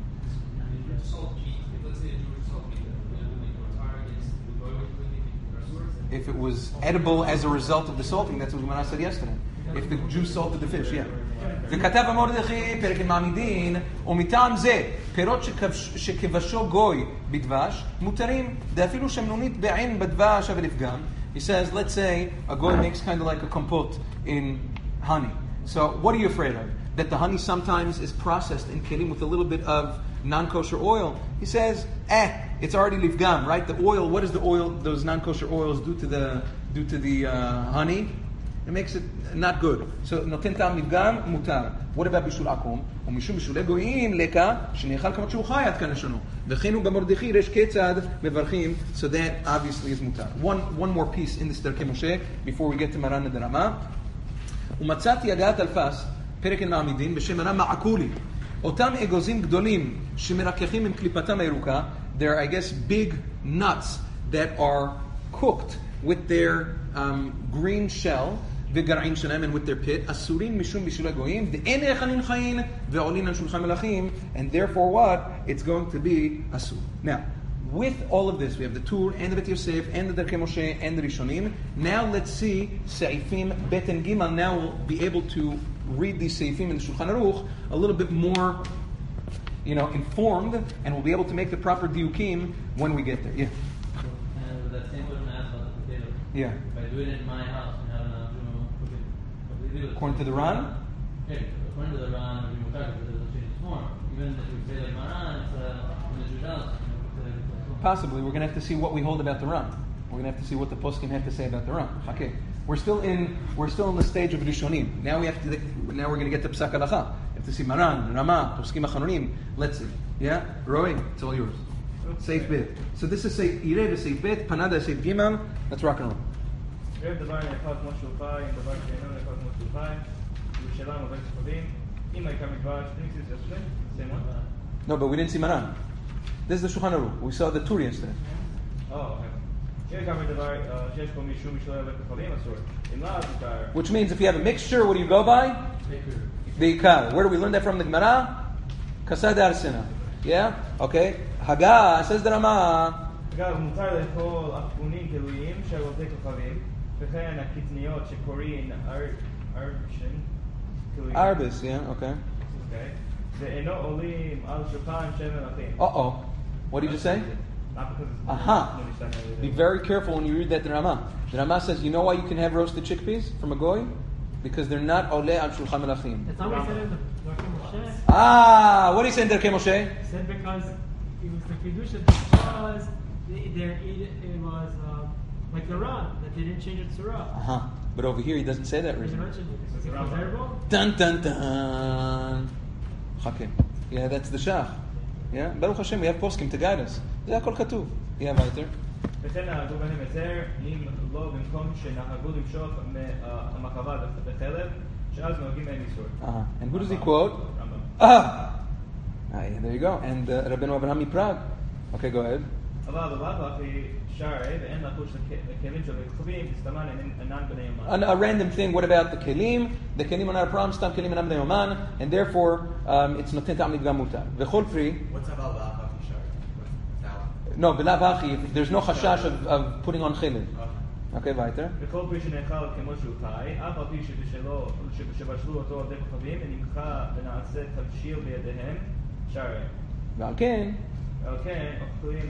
If it was edible as a result of the salting, that's what Gemara said yesterday. If the Jew salted the fish, yeah. וכתב המרדכי פרק מעמידין ומטעם זה פירות שכבשו גוי בדבש מותרים ואפילו שמנונית בעין בדבש אבל לפגם. He says, let's say a goy makes kind of like a compote in honey. So what are you afraid of? That the honey sometimes is processed in kelim with a little bit of non-kosher oil. He says, eh, it's already lifgam, right? The oil, what does the oil, those non-kosher oils do to the do to the uh, honey? It makes it not good. So, נותן טעם לפגם, מותר. What about בישול עקום? ומשום בישולי גויים, לקה, שנאכל כמות שהוא חי עד כאן לשונו. וכן הוא במרדכי ריש כיצד מברכים, so that obviously is מותר. One, one more piece in this דרכי משה, before we get to מרן הדרמה. ומצאתי הגעת אלפס, פרק מעמידין, בשם מרן מעקולי. אותם אגוזים גדולים שמרככים עם קליפתם הירוקה, they're, I guess, big nuts that are cooked with their um, green shell, וגרעין שלהם, and with their pit, אסורים משום בישול הגויים, ואין נאכלים חיים, ועולין על שולחן מלכים, and therefore what? It's going to be asur. Now, with all of this, we have the Tur, and the Bet Yosef, and the Derkei Moshe, and the Rishonim. Now let's see Seifim Bet and Gimel. Now we'll be able to read these Seifim in the Shulchan Aruch a little bit more, you know, informed, and we'll be able to make the proper diukim when we get there. Yeah. And with that same question I asked about the potato. Yeah. If I do it in my house and have an Avinu cook it, what do we do? According to the Ran? Okay, according to the Ran, Avinu Mutar, because it doesn't change its form. Even if we say like Maran, it's uh, in the Jewish house, you know, cook it like it's like Possibly. We're going to have to see what we hold about the Ran. We're going to have to see what the poskim have to say about the Ran. Okay. We're still in we're still in the stage of Rishonim. Now we have to now we're going to get to Psak Halacha. We have to see Maran, Rama, Poskim Acharonim. Let's see. Yeah? Roy, it's all yours. Safe bit. So this is Safe Ire, Safe bit, Panada, Safe Gimel. Let's rock and roll. ואין דבר נאכל כמו שהוא חי, אם דבר שאינו נאכל כמו שהוא חי, ירושלים עובד שחודים, אם הייתה מדבר שנים סיס ישלם, same one? No, but we didn't see Maran. This is the Shulchan Aruch. We saw the Tur yesterday. Oh, okay. אם גם מדבר שיש פה מישהו משלם עובד שחודים, אסור. אם לא, אז מותר. Which means if you have a mixture, what do you go by? The Ikar. Where do we learn that from the Gemara? Kasad Arsena. Yeah? Okay. Haga, says the Rama. אגב, מותר לאכול אפונים גלויים של עובדי כוכבים, וכן הקטניות שקוראים ארבשן, Arbis, yeah, okay. ואינו עולים על שולחן של מלכים. Uh-oh. What did you say? Not because it's Aha. Be very careful when you read that in Rama. The Rama says, you know why you can have roasted chickpeas from a goy? Because they're not oleh al shulchan melachim. That's not what he said in the Derkei Moshe. Ah, what do you say in Derkei Moshe? He said because it was the kedusha because they, they're, it, it was uh, like the Ran that they didn't change it to Ra. Uh-huh. But over here he doesn't say that He reason. mentioned it because it was terrible. Dun dun dun. Okay. Yeah, that's the shach. Yeah, Baruch Hashem, we have poskim to guide us. זה הכל כתוב. Yeah, weiter. וכן נהגו בהם היתר, אם לא במקום שנהגו למשוך המחבה בחלב, שאז נוהגים מהם איסור. Uh-huh. And who does he quote? רמב"ם. Ah! Ah, yeah, there you go. And uh, Rabbeinu Avraham Prague. Okay, go ahead. אבל בלאו הכי שרי ואין לחוש לכלים של הכוכבים, תסתמן אינן בני יומן. A, a random thing, what about the kelim? The kelim are not a problem, stam kelim anam bnei oman, and therefore um, it's noten ta'am nidgam mutar. V'chol pri, What's about the Achav Shari? no, b'lav hachi, there's no chashash of, of putting on chilin. Okay, weiter. וכל פרי שנאכל כמו שהוא חי, אף על פי שבשלו, שבשלו אותו עדי כוכבים, ונמחה ונעשה תבשיל בידיהם, שרי. ועל כן, ועל כן, אוכלים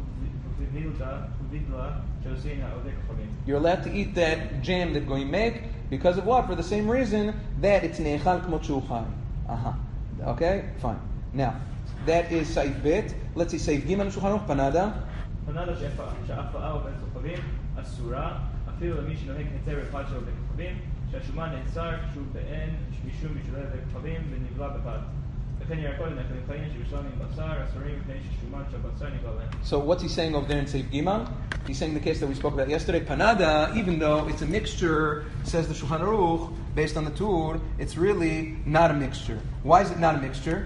הפרובידלה שעושים העודי כוכבים. you're allowed to eat that jam that goyim make, because of what? For the same reason that it's ne'echal kmot shu chai. Aha. Okay, fine. Now, that is Saif Bet. Let's see, Saif Gimel Shulchan Aruch, Panada. פנדה שההפעה ובין כוכבים אסורה, אפילו למי שנוהג היתר אחד של עודי כוכבים, שהשומן נאסר כשהוא באין משום בישולי עודי כוכבים ונבלע בפת. וכן ירקות לנחלים חיים שבשלם עם בשר, אסורים מפני ששומן שהבשר נבלע להם. So what's he saying over there in Saif Gimel? He's saying the case that we spoke about yesterday. Panada, even though it's a mixture, says the Shulchan Aruch, based on the Tur, it's really not a mixture. Why is it not a mixture?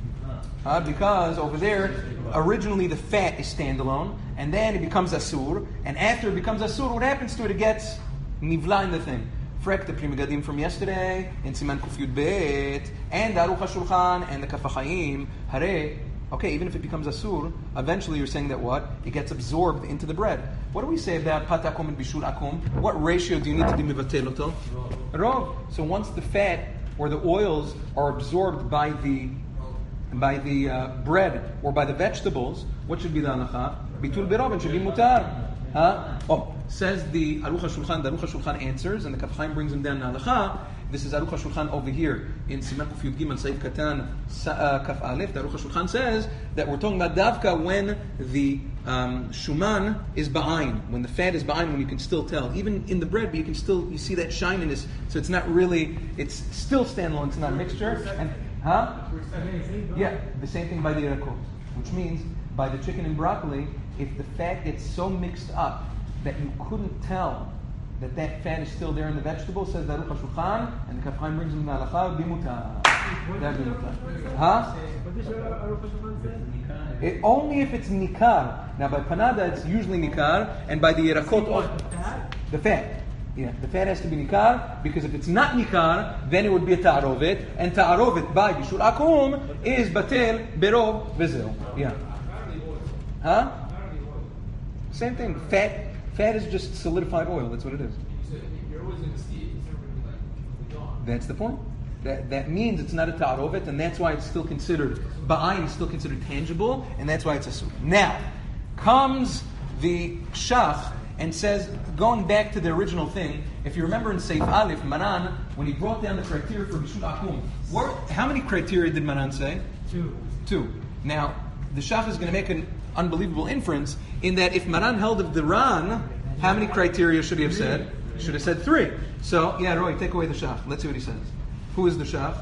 Uh, because over there, originally the fat is standalone, and then it becomes asur, and after it becomes asur, what happens to it? It gets nivla in the thing. Frek the Pri Megadim from yesterday, in Siman Kuf Yud Bet, and the Aruch HaShulchan, and the Kaf HaChaim, Hare. Okay, even if it becomes asur, eventually you're saying that what? It gets absorbed into the bread. What do we say about pat akum and bishul akum? What ratio do you need to do mivatel oto? Rov. So once the fat or the oils are absorbed by the by the uh, bread or by the vegetables, what should be the halacha? Bitul berov, and should be mutar. Huh? Oh, says the Aruch HaShulchan, the Aruch HaShulchan answers, and the Kaf Chaim brings him down in halacha. This is Aruch HaShulchan over here in Siman Kuf Yud Gimel Saif Katan uh, Kaf Aleph. The Aruch HaShulchan says that we're talking about davka when the um, shuman is ba'ayin, when the fat is ba'ayin, when you can still tell. Even in the bread, but you can still, you see that shininess. So it's not really, it's still standalone, it's not a mixture. And, huh? Yeah, the same thing by the Yerakot. Which means, by the chicken and broccoli, if the fat gets so mixed up that you couldn't tell that that fat is still there in the vegetable, says the Aruch HaShulchan, and the Kaf Chaim brings him to halacha, bimutar. That bimutar. Huh? What does Aruch HaShulchan say? It, only if it's nikar. Now by panada it's usually nikar, and by the yerakot also. The fat. Yeah, the fat has to be nikar, because if it's not nikar, then it would be a ta'arovet, and ta'arovet by bishul akum is batel berov vezil. Yeah. Huh? Same thing. Fat. Fat is just solidified oil. That's what it is. You're always going to see it. It's never going to be like completely gone. That's the point. That that means it's not a ta'arovet, and that's why it's still considered ba'ayin, is still considered tangible, and that's why it's a soup. Now comes the shach and says, going back to the original thing, if you remember in Seif Aleph, Manan, when he brought down the criteria for bishul akum, what, how many criteria did Manan say? Two. Two. Now the shach is going to make an unbelievable inference in that if Maran held of the Ran, how many criteria should he have said? He should have said three. So, yeah, Roy, take away the shach. Let's see what he says. Who is the shach?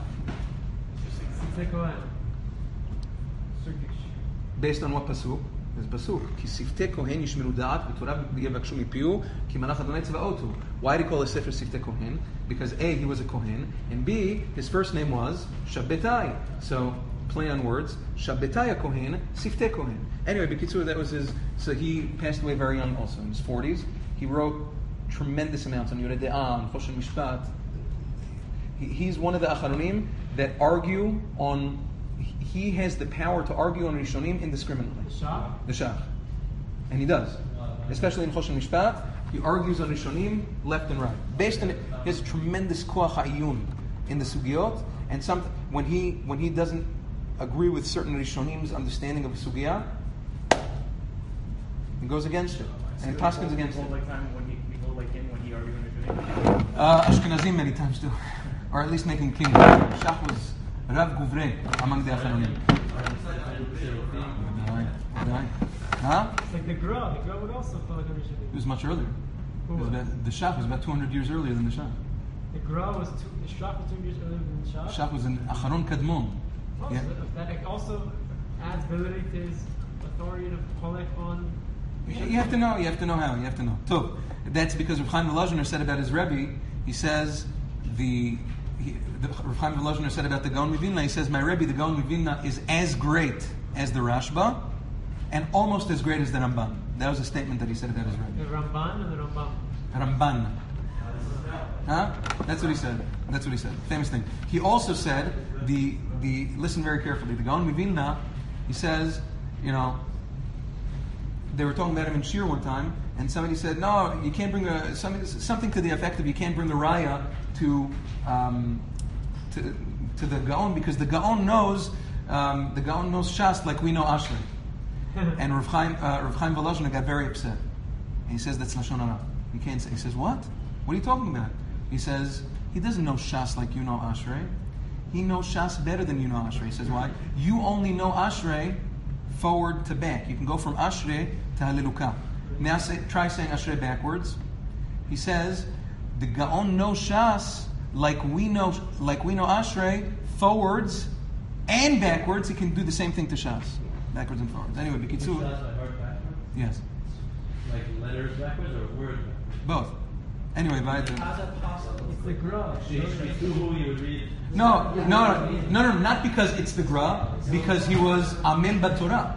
Based on what pasuk? There's pasuk. Ki siftei kohen yishmeru da'at v'torah yevakshu mipiu ki malach Adonai tzvaotu. Why did he call his sefer siftei kohen? Because A, he was a kohen, and B, his first name was Shabbetai. So, play on words. Shabbetai kohen, siftei kohen. Anyway, B'kitzur, that was his. So he passed away very young, also in his forties. He wrote tremendous amounts on Yoreh De'ah, on Choshen Mishpat. He, he's one of the Acharonim that argue on. He has the power to argue on Rishonim indiscriminately. The Shach? The Shach, and he does, especially in Choshen Mishpat. He argues on Rishonim left and right, based on it. He has tremendous koach ha'iyun in the sugiot, and some when he when he doesn't agree with certain Rishonim's understanding of a sugiyah, he goes against it, and paskins against it. Like time when he, people like him when he argued in the Uh, Ashkenazim many times do, or at least making king. Shach was Rav Guvrei among the Acharonim. Huh? It's like the Gra. The Gra would also feel like a Rishon. It was much earlier. It was about, the Shach was about two hundred years earlier than the Shach. The Gra was two, the Shach was two years earlier than the Shach. Shach was an Acharon Kadmon. Also, Yeah. that also adds validity to his authority to collect on. You you have to know. You have to know how. You have to know. So that's because Rav Chaim Volozhiner said about his Rebbe. He says the, he, the Rav Chaim Volozhiner said about the Gaon Mivilna. He says my Rebbe, the Gaon Mivilna, is as great as the Rashba, and almost as great as the Ramban. That was a statement that he said about his The Rebbe. Ramban and the Rambam. Ramban. Huh? That's what he said. That's what he said. Famous thing. He also said, the, the listen very carefully, the Gaon Mivilna, he says, you know, they were talking about him in Shir one time, and somebody said, no, you can't bring a, something, something to the effect of you can't bring a raya to, um, to, to the Gaon, because the Gaon knows, um, the Gaon knows Shas like we know Ashrei. And Rav Chaim, uh, Rav Chaim Volozhin got very upset. And he says, that's Lashon Hara. You can't say. He says, what? What are you talking about? He says, he doesn't know Shas like you know Ashrei. He knows Shas better than you know Ashrei. He says, why? You only know Ashrei forward to back. You can go from Ashrei to Haliluka. Now say, try saying Ashrei backwards. He says, the Gaon knows Shas like we know, like we know Ashrei forwards and backwards. He can do the same thing to Shas, backwards and forwards. Anyway, B'kitzur. Shas by heart backwards? Yes. Like letters backwards or words backwards? Both. Anyway, Vayter. How's that possible? It's the Gra. Actually, who you would read. No, no, no, no, no, not because it's the Gra, because he was Amel Batorah.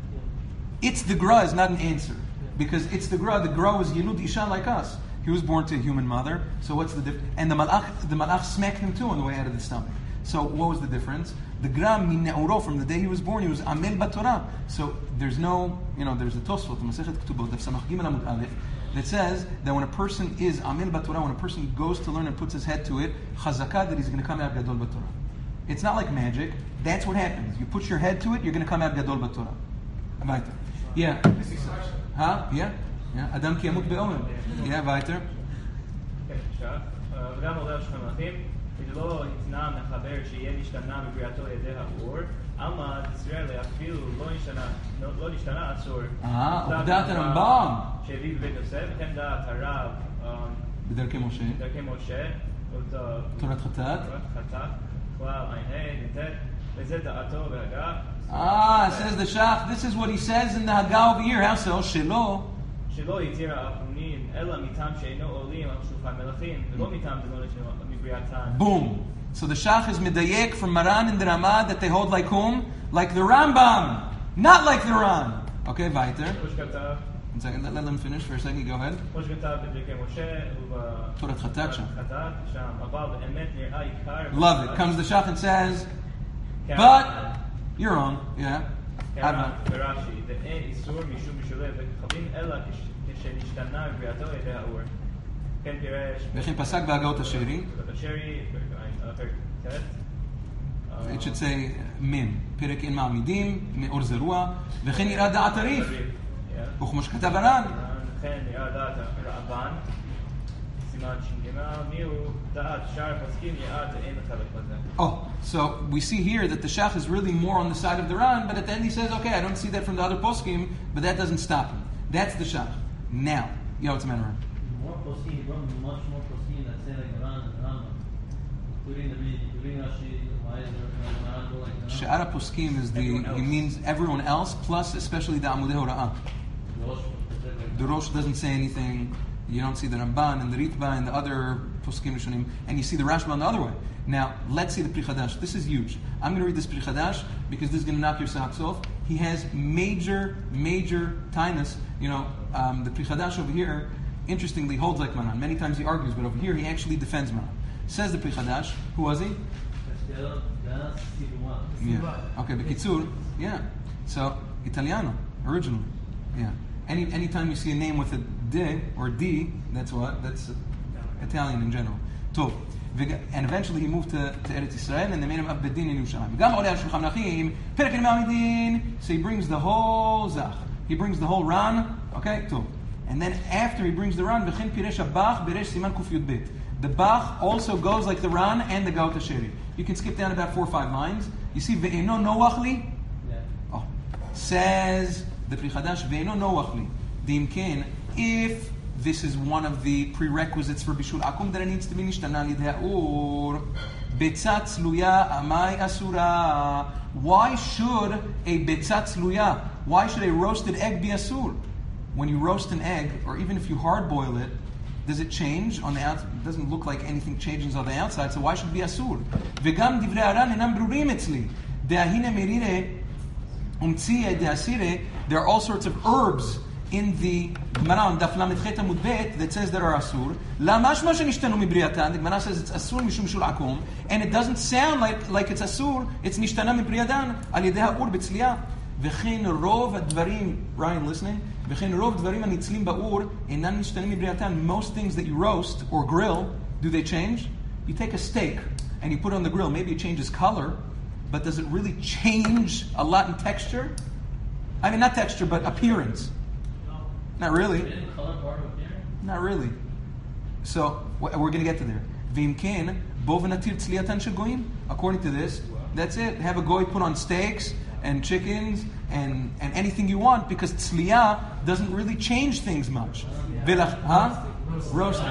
It's the Gra is not an answer. Because it's the Gra, the Gra was Yilud Isha like us. He was born to a human mother, so what's the difference? And the Malach, the Malach smacked him too on the way out of the stomach. So what was the difference? The Gra min Ne'uro, from the day he was born, he was Amel Batorah. So there's no, you know, there's a Tosfot, Masechet Ketubot, Daf Samach Gimel Amud Aleph, that says that when a person is Amel Batorah, when a person goes to learn and puts his head to it, Chazakah, that he's going to come out Gadol Batorah. It's not like magic. That's what happens. You put your head to it, you're going to come out Gadol Batorah. Weiter. Yeah. Huh? Yeah. Yeah. Adam ki yamut be'omen. Yeah, weiter. כן, עכשיו, וגם עורר שלכם מלאכים, ולא התנא מחבר שיהיה נשתנה בבריאתו ידי האור, עלמא ישראל אפילו לא נשתנה, לא נשתנה עצור. אה, עובדת הרמב"ם. שהביא בבית יוסף, וכן דעת הרב בדרכי משה. דרכי משה, תורת חטאת. תורת חטאת, כלל ע"ה, נ"ט, וזה דעתו והגה. Ah, says the Shach, this is what he says in the Haggah over here. How so? Shelo. שלא יתיר האחרונים, אלא מטעם שאינו עולים על שולחן מלכים, ולא מטעם דלא נשתנה מבריאתן. Boom. So the Shach is medayek from Maran and the Ramah that they hold like whom? Like the Rambam, not like the Ran. Okay, weiter. כמו שכתב, One second, let, let them finish for a second. Go ahead. כמו שכתב בדרכי משה תורת חטאת שם. חטאת שם, אבל באמת נראה עיקר. Love it. Comes the Shach and says, but you're wrong. Yeah. כן, ברש"י, ואין איסור משום משולב בכוכבים, אלא כשנשתנה בריאתו ידי האור. כן פירש. וכן פסק בהגאות השרי. השרי, פרק ט'. It should say min. פרק אין מעמידים, מאור זרוע, וכן יראה דעת הריף. וכמו שכתב הר"ן. וכן יראה דעת הרבן. סימן ש"ג, מי הוא דעת שאר הפוסקים יראה דאין חלק בזה. Oh, so we see here that the Shach is really more on the side of the Ran, but at the end he says, okay, I don't see that from the other poskim, but that doesn't stop him. That's the Shach. Now, yo, what's the matter? More poskim, he brought much more poskim that say like the Ran and the Rambam, including the Reed, including Rashi, why is there the Ran go like the Sha'ara poskim is the, he means everyone else, plus especially the Amudei Hora'ah. The Rosh doesn't say anything. You don't see the Ramban and the Ritba and the other poskim Rishonim, and you see the Rashba on the other way. Now, let's see the Pri Chadash. This is huge. I'm going to read this Pri Chadash because this is going to knock your socks off. He has major, major tinus. You know, um, the Pri Chadash over here, interestingly, holds like Maran. Many times he argues, but over here he actually defends Maran. Says the Pri Chadash. Who was he? Yeah. Okay, B'kitzur. Yeah. So, Italiano, originally. Yeah. Any anytime you see a name with a D or D, that's what? That's Italian in general. Tov. And eventually he moved to, to Eretz Yisrael, and they made him Ab Bedin in Yerushalayim. וגם עולה על שולחן מלכים, פרק אין מעמידין. So he brings the whole Zach. He brings the whole Ran. Okay, Tov. And then after he brings the Ran, וכן פירש הבח בריש סימן ק"י"ב. The Bach also goes like the Ran and the Gaot HaSheri. You can skip down about four or five lines. You see, ve'eno noach li? Oh. Says the Pri Chadash, ve'eno noach li. Dimken, if this is one of the prerequisites for Bishul Akum, that it needs to be nishtana lidei ha'or. Betzat tzluya amai asura. Why should a betzat tzluya, why should a roasted egg be asur? When you roast an egg, or even if you hard boil it, does it change on the outside? It doesn't look like anything changes on the outside, so why should it be asur? V'gam divrei Aran enam brurim etzli. De'ahine merire Umtziya de'asire, there are all sorts of herbs in the Gemara on Daf Lamed Chet Amud Bet that says that are asur. La mashma shenishtanu mibriyatan. The Gemara says it's asur mishum shul akum, and it doesn't sound like like it's asur. It's nishtana mibriyadan al yedei ha'ur b'tzliya. V'chein rov advarim. Ryan, listening? V'chein rov advarim hanitzlim ba'ur enan nishtanim mibriyatan. Most things that you roast or grill, do they change? You take a steak and you put it on the grill. Maybe it changes color, but does it really change a lot in texture? I mean, not texture, but appearance. Not really. Not really. So we're going to get to there. V'imken bo v'natir tzliyatan shel goyim. According to this, that's it. Have a goy put on steaks and chickens and, and anything you want, because tzliya doesn't really change things much. V'lach, huh? Roasting.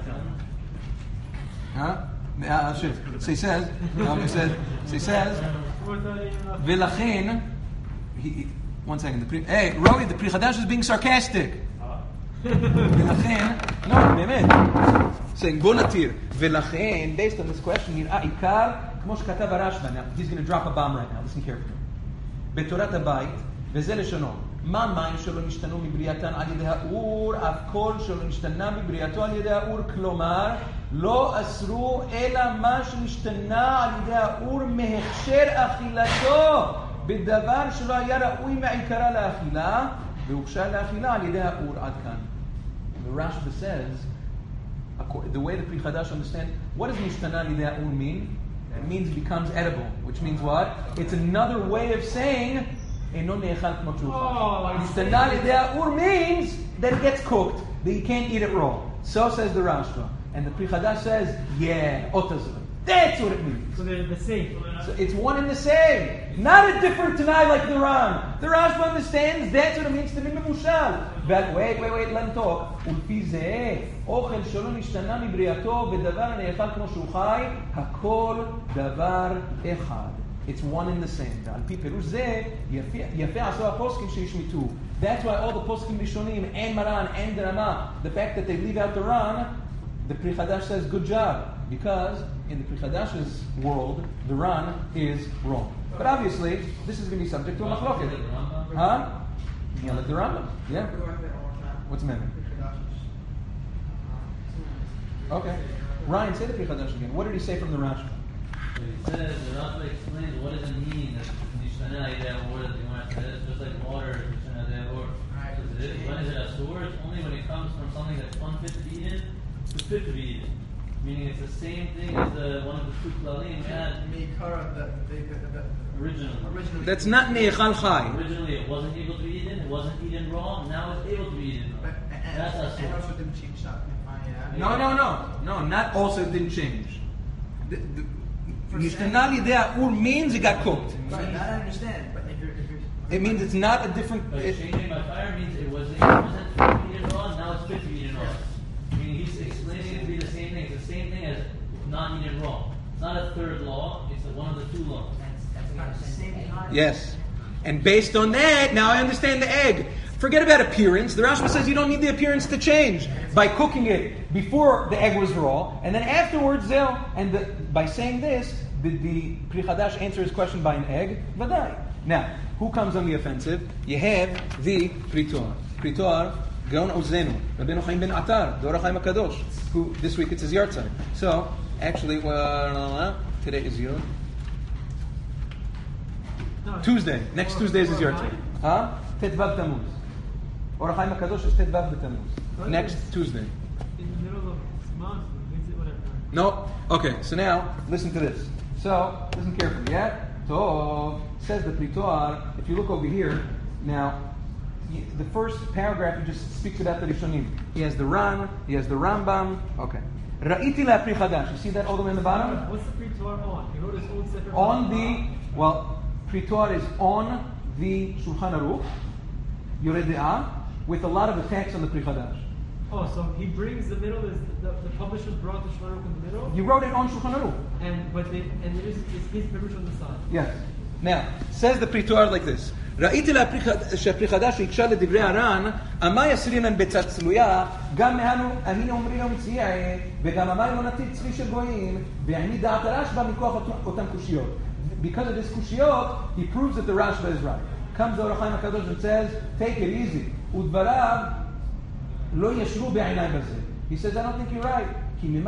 Huh? Uh, so he says. Um, he says. So he says. V'lachin. He. One second. The pre, hey, Roy, the Pri Chadash is being sarcastic. V'lachin, no, באמת. Saying, bo natir. V'lachin, based on this question, נראה עיקר, כמו שכתב הרשב"א. Now, he's going to drop a bomb right now. Listen carefully. בתורת הבית, וזה לשונו. מה מים שלא נשתנו מבריאתן על ידי האור, אף כל שלא נשתנה מבריאתו על ידי האור, כלומר, לא אסרו אלא מה שנשתנה על ידי האור מהכשר אכילתו. בדבר שלא היה ראוי מעיקרה לאכילה, והוכשר לאכילה על ידי האור. עד כאן. The Rashba says, the way the Pri Chadash understand, what does nishtana al yedei ha'ur mean? It means it becomes edible, which means what? It's another way of saying, אינו נאכל כמו שהוא. nishtana al yedei ha'ur means that it gets cooked, that you can't eat it raw. So says the Rashba. And the Pri Chadash says, yeah, otazah. That's what it means. So they're the same. So it's one and the same. Not a different Tanai like the Ran. The Rashba understands that's what it means to be memushal. But wait, wait, wait, let him talk. ולפי זה, אוכל שלא נשתנה מבריאתו ודבר הנאכל כמו שהוא חי, הכל דבר אחד. It's one and the same. ועל פי פירוש זה, יפה עשו הפוסקים שישמיטו. That's why all the poskim rishonim, and Maran, and Rama, the fact that they leave out the Ran, the Pri Chadash says, good job. Because in the Pri Chadash's world, the Ran is wrong. But obviously, this is going to be subject to a machloket. Huh? Yeah, like the Rambam. Yeah. What's the matter? Okay. Ryan, say the Pri Chadash again. What did he say from the Rashba? He says, the Rashba explains what does it mean that Nishtana Yideh or that you want to say it's just like water, Nishtana Yideh or. When is it asur? It's only when it comes from something that's unfit to be eaten to fit to be eaten. Meaning it's the same thing as the, one of the two klalim we had. Originally. Originally. That's not ne'echal chai. Originally it wasn't able to be eaten, it wasn't eaten raw, now it's able to be eaten raw. That's asur. And also didn't change that. No, no, no. No, not also didn't change. Nishtana al yedei ha'ur means it got cooked. Right, that I understand. But if you're, if you're, It means it's not a different... But It, changing by fire means it wasn't, it wasn't fit to be eaten raw, now it's fit to be eaten raw. Meaning he's explaining it to be the same thing. It's the same thing as not eaten raw. It's not a third law, it's one of the two laws. at the same time. yes. And based on that, now I understand the egg. Forget about appearance. The Rashba says you don't need the appearance to change by cooking it before the egg was raw, and then afterwards, zil. And the, by saying this, did the Pri Chadash answer his question by an egg? Vadai. Now, who comes on the offensive? You have the Pri Toar. Pri Toar, Gaon Ozenu, Rabbeinu Chaim ben Atar, the Or HaChaim HaKadosh, who this week it's his yahrzeit. So, actually, well, today is your Tuesday. Next Tuesday is his yahrzeit. Huh? Tetvav Tammuz. Or HaChaim HaKadosh is Tetvav B'Tammuz. Next Tuesday. In the middle of this month, whatever. No? Okay, so now, listen to this. So, listen carefully, yeah? Tov, says the Pri Toar, if you look over here, now, the first paragraph he just speaks about the Rishonim. He has the Ran, he has the Rambam. Okay. Ra'iti la Pri Chadash. You see that all the way in the bottom? What's the Pri Toar on? He wrote his own separate On the, well, Pri Toar is on the Shulchan Aruch, Yoreh De'ah, with a lot of attacks on the Pri Chadash. Oh, so he brings the middle, is the, the publishers brought the Shulchan Aruch in the middle? He wrote it on Shulchan Aruch. And but they, and there is it's his Pirush on the side. Yes. Now, says the Pri Toar like this. ראיתי שהפרי חדש שהקשה לדברי הר"ן, המה יסרינן בצד צלויה, גם היינו אומרים לו מציע, וגם המים לא נתיב צלי של גויים, והעמיד דעת הרשב"א מכוח אותם קושיות. Because of his קושיות, he proves that the Rashba is right. comes the Or HaChaim HaKadosh and says, take it easy. Udvarav lo yeshru be'einai bazeh. He says, I don't think you're right. When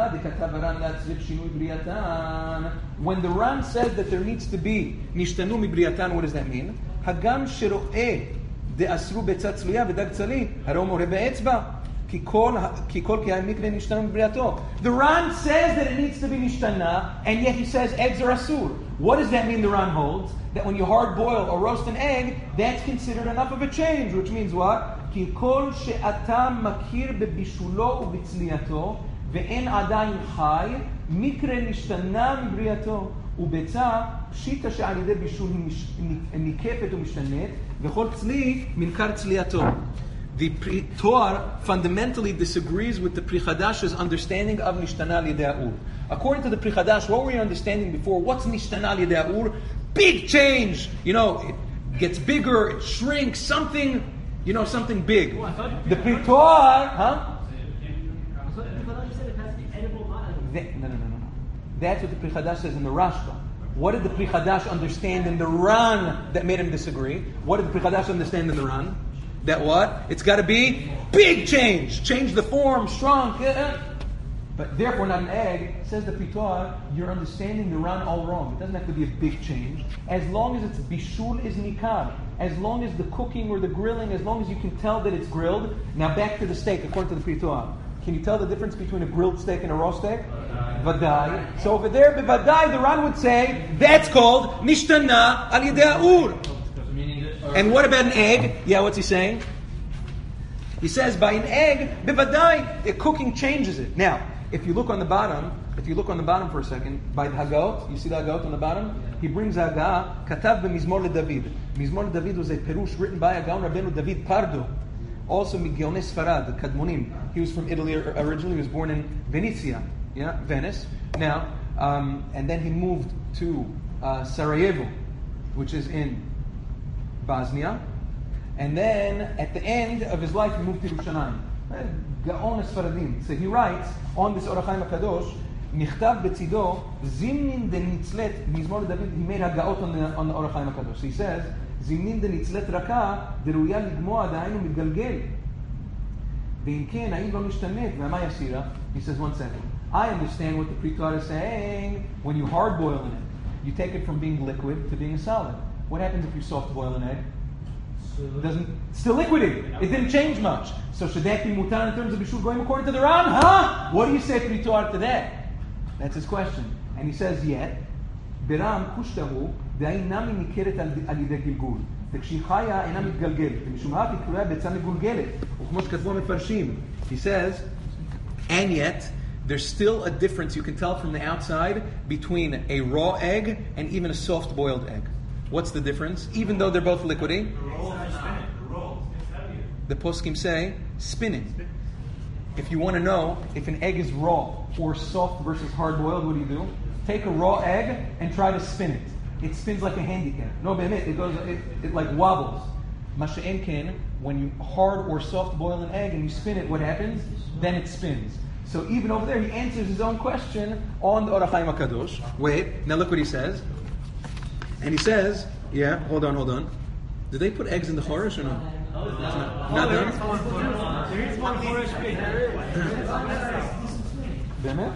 the Ran says that there needs to be nishtanu mibriyatan, what does that mean? Hagam shero'eh de'asru betzat tzluya v'dag tzali haro more be'etzba ki kol ki ha'im mikre nishtanu mibriyato. The Ran says that it needs to be nishtana, and yet he says eggs are asur. What does that mean? The Ran holds that when you hard boil or roast an egg, that's considered enough of a change, which means what? Ki kol she'ata makir bebishulo u'bitzliyato ואין עדיין חי, מקרה נשתנה מבריאתו, וביצה פשיטה שעל ידי בישול היא ניקפת ומשתנית, וכל צלי מנקר צלייתו. The Torah fundamentally disagrees with the Pri Chadash's understanding of nishtana al yedei ha'ur. According to the Pri Chadash, what were you understanding before? What's nishtana al yedei ha'ur? Big change! You know, it gets bigger, it shrinks, something, you know, something big. The Pri Torah, huh? No, no, no, no, no. That's what the Pri Chadash says in the Rashba. What did the Pri Chadash understand in the Ran that made him disagree? What did the Pri Chadash understand in the Ran? That what? It's got to be big change. Change the form, strong. But therefore not an egg. Says the Pri Torah, you're understanding the Ran all wrong. It doesn't have to be a big change. As long as it's bishul is nikar. As long as the cooking or the grilling, as long as you can tell that it's grilled. Now back to the steak according to the Pri Torah. Can you tell the difference between a grilled steak and a raw steak? Vadai. So over there, Vadai, the Ran would say, that's called nishtana al yedei ha'ur. And what about an egg? Yeah, what's he saying? He says, by an egg, Bivadai, the cooking changes it. Now, if you look on the bottom, if you look on the bottom for a second, by the Hagot, you see the Hagot on the bottom? He brings Haga, Katav b'Mizmor LeDavid. Mizmor LeDavid was a Perush written by a Gaon Rabbeinu David Pardo. Also, Migionei Sfarad, the Kadmonim. He was from Italy originally. He was born in Venetia, yeah, Venice. Now, um, and then he moved to uh, Sarajevo, which is in Bosnia. And then, at the end of his life, he moved to Yerushalayim. Gaon Sfaradim. So he writes on this Or HaChaim HaKadosh, Nichtav betzido zimnin denitzlet mizmor David. He made hagaot on the on the Or HaChaim HaKadosh. So he says. זמנין דניצלת רכה, דרויה לגמוע דהיינו מתגלגל. ואם כן, האם לא משתנית, ומה יסירה? He says, one second. I understand what the Pri Torah is saying. When you hard boil an egg, you take it from being liquid to being a solid. What happens if you soft boil an egg? It doesn't, still liquidy. It didn't change much. So should that be mutar in terms of bishul going according to the Ran? Huh? What do you say Pri Torah to that? That's his question. And he says, yet, ברם קושטהו דאינה מניכרת על ידי גלגול. וכשהיא חיה אינה מתגלגלת. ומשום מה היא קרויה ביצה מגולגלת. וכמו שכתבו המפרשים. He says, and yet, there's still a difference you can tell from the outside between a raw egg and even a soft boiled egg. What's the difference? Even though they're both liquidy, the poskim say, spin it. If you want to know if an egg is raw or soft versus hard boiled, what do you do? Take a raw egg and try to spin it. It spins like a handicap. No, be'emet, it goes, it, it like wobbles. Masha'en ken, when you hard or soft boil an egg and you spin it, what happens? Then it spins. So even over there, he answers his own question on the Or HaChaim HaKadosh. Wait, now look what he says. And he says, yeah, hold on, hold on. Did they put eggs in the Chorish or no? No, it's Not, not. not done? There is one Chorish pig. Be'emet?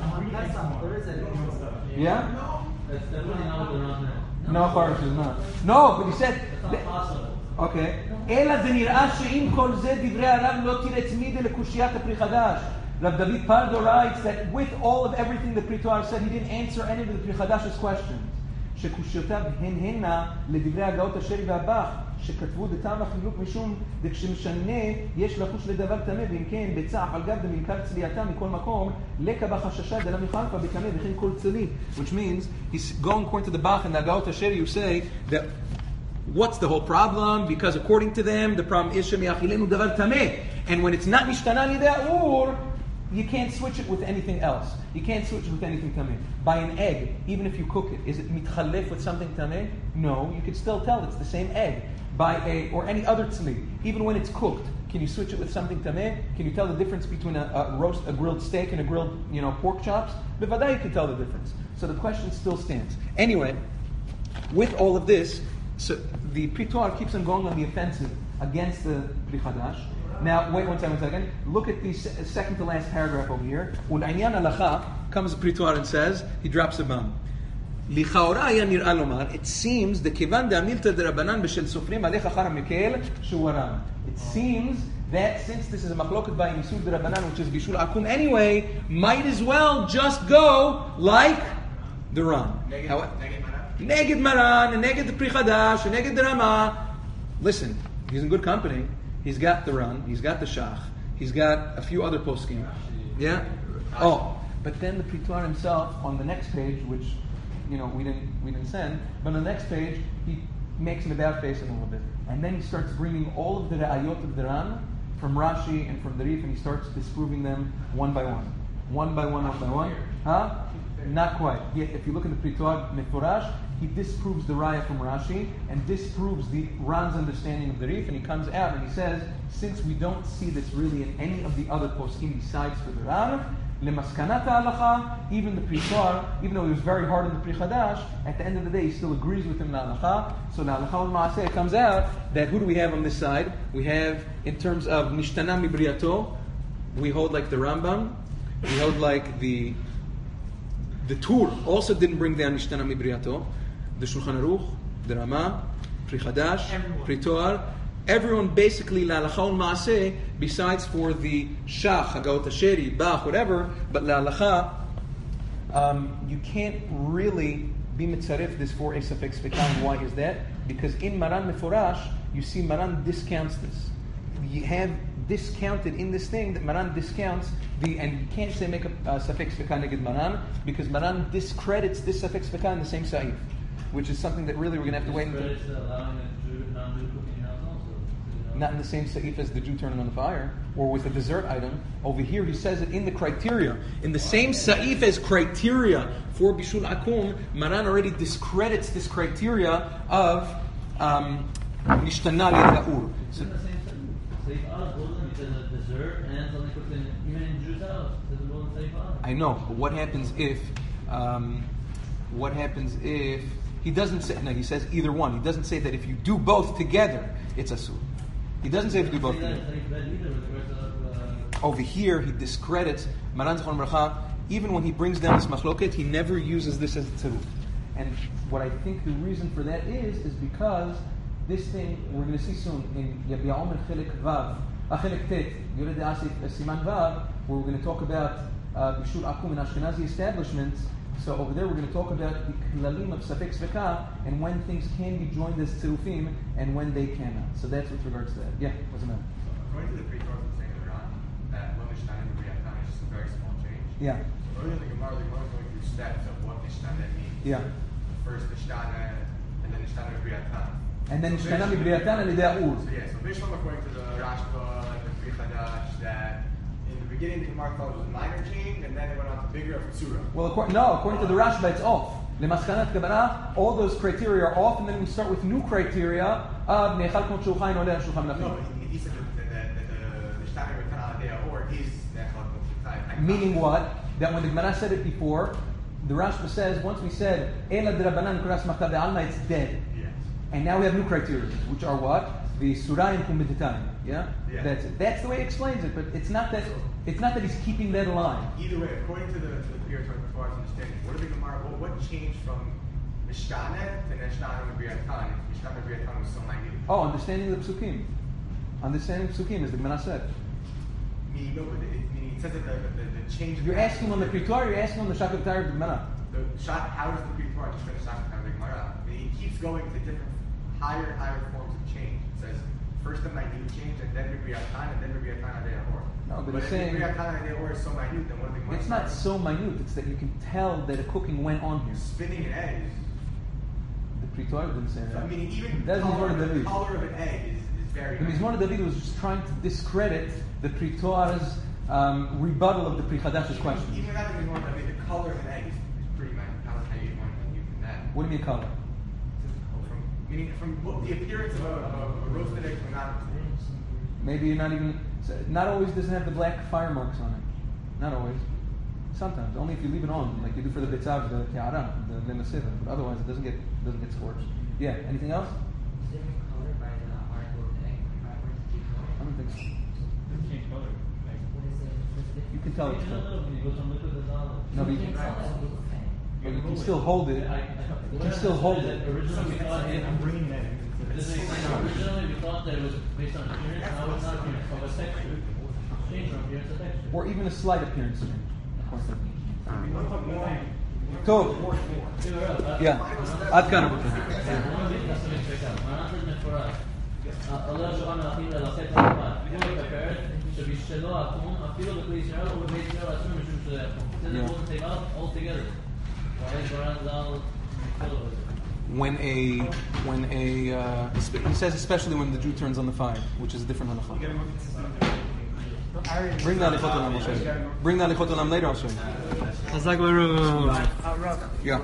Yeah. Yeah? That's definitely not what they're on there. No, Chorish is not. No, but he said... It's not possible. אוקיי. אלא זה נראה שעם כל זה דברי הרב לא תראה צמידה לקושיית הפרי חדש. Rav David Pardo writes that with all of everything the Pri Torah said, he didn't answer any of the Pri Chadash's questions. שקושיותיו הן הנה לדברי הגאות השרי והבח, שכתבו דתם החילוק משום דכשמשנה יש לחוש לדבר טמא, ואם כן בצח על גב דמנכר צלייתם מכל מקום, לקה בחששה דלה מחלפה בטמא וכן כל צלי. Which means, he's going according to the Bach and the הגאות השרי, you say that what's the whole problem? Because according to them, the problem is shemiachilenu davar tameh. And when it's not nishtana al yedei ha'ur, you can't switch it with anything else. You can't switch it with anything tameh. By an egg, even if you cook it, is it mitchalef with something tameh? No, you can still tell it's the same egg. By a, or any other tzli, even when it's cooked, can you switch it with something tameh? Can you tell the difference between a, a roast, a grilled steak and a grilled, you know, pork chops? B'vaday you can tell the difference. So the question still stands. Anyway, with all of this, So the Pri Toar keeps on going on the offensive against the Pri Chadash. Now, wait one second, one second. Look at the se- second to last paragraph over here. Ul'anyan halacha comes the Pri Toar and says, he drops a bomb. לכאורה היה נראה לומר, it seems, דכיוון דאמילתא דרבנן בשל סופרים עליך אחר המקל שהוא הרם. It seems that since this is a machloket by Nisud Rabbanan, which is Bishul Akum anyway, might as well just go like the Ran. Neged Maran, and Neged the Pri Chadash, and Neged the Rama. Listen, he's in good company. He's got the Ran, he's got the Shach, he's got a few other poskim. Yeah? Oh, but then the Pri Toar himself, on the next page, which, you know, we didn't we didn't send, but on the next page, he makes an about face a little bit. And then he starts bringing all of the Ra'ayot of the Ran, from Rashi and from the Rif, and he starts disproving them one by one. One by one, one by one. Huh? Not quite. Yeah, if you look in the Pri Toar Meforash, he disproves the Raya from Rashi and disproves the Ran's understanding of the Rif, and he comes out and he says, since we don't see this really in any of the other poskim besides for the Ran, Lemaskanata halacha, even the Pri Toar, even though he was very hard on the Pri Chadash, at the end of the day he still agrees with him in halacha. So now halacha al-ma'aseh, it comes out that who do we have on this side? We have, in terms of nishtana mibriyato, we hold like the Rambam, we hold like the the Tur also didn't bring down nishtana mibriyato, the Shulchan Aruch, the Rama, Pri Chadash, Pri Toar. Everyone basically la halacha al-ma'aseh, besides for the shach, hagot asheri, bach, whatever, but la halacha, um, you can't really be mitzaref this for a safek sveka. And why is that? Because in Maran Meforash, you see Maran discounts this. You have discounted in this thing that Maran discounts the, and you can't say make a uh, safek sveka neged Maran, because Maran discredits this safek sveka in the same sa'if, which is something that really we're going to have to wait until. Not in the same sa'if as the Jew turning on the fire, or with a dessert item. Over here he says it in the criteria. In the same sa'if as criteria for Bishul Akum, Maran already discredits this criteria of Nishtana Li'Da'ur. So, I know, but what happens if, um, what happens if, he doesn't say, no, he says either one. He doesn't say that if you do both together, it's asur. He doesn't say if you do both together. Over here, he discredits Maran Zichron Bracha. Even when he brings down this machloket, he never uses this as a tzaruf. And what I think the reason for that is, is because this thing, we're going to see soon, in Yabia Omer Chelik Vav, Chelik Tet, Yored Asif Siman Vav, where we're going to talk about Bishul Akum and Ashkenazi establishments. So over there we're going to talk about the klalim of safek sveka and when things can be joined as tzirufim and when they cannot. So that's with regards to that. Yeah, what's the matter? According to the Pri Toar from saying Iran, that one Mishnah and Briatan is just a very small change. Yeah. So earlier in the Gemara, the Gemara is going through steps of what Mishnah means. Yeah. First Mishnah and then Mishnah and Briatan. And then Mishnah and Briatan and Lida'ur. So yeah, so Mishnah according to the Rashba and the Pri Chadash that in the beginning the Gemara thought it was a minor change and then it went on to bigger of Tzura. Well, according, no, according to the Rashba, it's off. Lemaskanat Kavanah, all those criteria are off, and then we start with new criteria of Nechal Kol Shulchan Oleh Shulchan No, Nachim. he, he said that the Mishnah and Briatan or is Nechal Kol Shulchan. Meaning what? That when the Gemara said it before, the Rashba says, once we said, Ela D'Rabbanan Kuras Machtav De'alma, it's dead. Yes. And now we have new criteria, which are what? The Surayim Kumbiditayim. Yeah? Yeah. That's it. That's the way he explains it, but it's not that it's not that he's keeping that alive. Either way, according to the to the Pri Toar as far as understanding, what did the Gemara what, what changed from Mishkanet to Mishnah and Briatan? Mishnah and Briatan was so minute. Oh, understanding the Psukim. Understanding Psukim, as the Gemara said. Meaning, no, but it, meaning it says that the, the, the change. You're asking on the Pri Toar, you're asking on the Shakab Tayr of the Gemara. The shot, how does the Pri Toar just finish Shakab Tayr of the Gemara? I mean, he keeps going to different higher, higher forms of change. It says first the minute change, and then Briatan, and then Briatan Adeyahor. No, but, but he's if saying Briatan Adeyahor is so minute, then what are the Gemara? it's not so minute. It's that you can tell that a cooking went on here. Spinning an egg. The Pri Toar didn't say I that. mean, even That's color, Mizmor the David. color of an egg is, is very. The Mizmor David was just trying to discredit the Pri Toar's um, rebuttal of the Pri Chadash's question. Even without the Mizmor David, the color of an egg is, is pretty minute. How, how you want to use that? What do you mean color? From, meaning from what, the appearance of a, of a roasted egg from not. Maybe you're not even. Not always doesn't have the black fire marks on it. Not always. Sometimes, only if you leave it on, like you do for the bitzav, the tiara, the lemasiva. But otherwise, it doesn't get doesn't get scorched. Yeah. Anything else? different color by the article today? I don't think so. Change color. Like, What is it? What's the You can tell it's You not. know, when you go from liquid to solid. No, but you difference? can, Oh, okay. but you can still hold it. I, I, You can still hold it. Originally, we thought it. I'm bringing that in. This makes sense. Originally, we thought that it was based on appearance. Now it's not appearance, but it's texture. Change from appearance to texture. Or even a slight appearance change. More. טוב, yeah, עד כאן רבותיי. Allah subhanahu wa ta'ala said to Allah, "You prepared to be shelo akum, afilo b'kli Yisrael or b'Beit Yisrael asur mishum shelo akum." Then it won't take out altogether. Why is Baran Zal filo with it? When a, when a, uh, he says especially when the Jew turns on the fire, which is a different halacha. Bring that lichot olam, I'll show you. Bring that lichot olam later, I'll show you. Chazak Baruch. Yeah.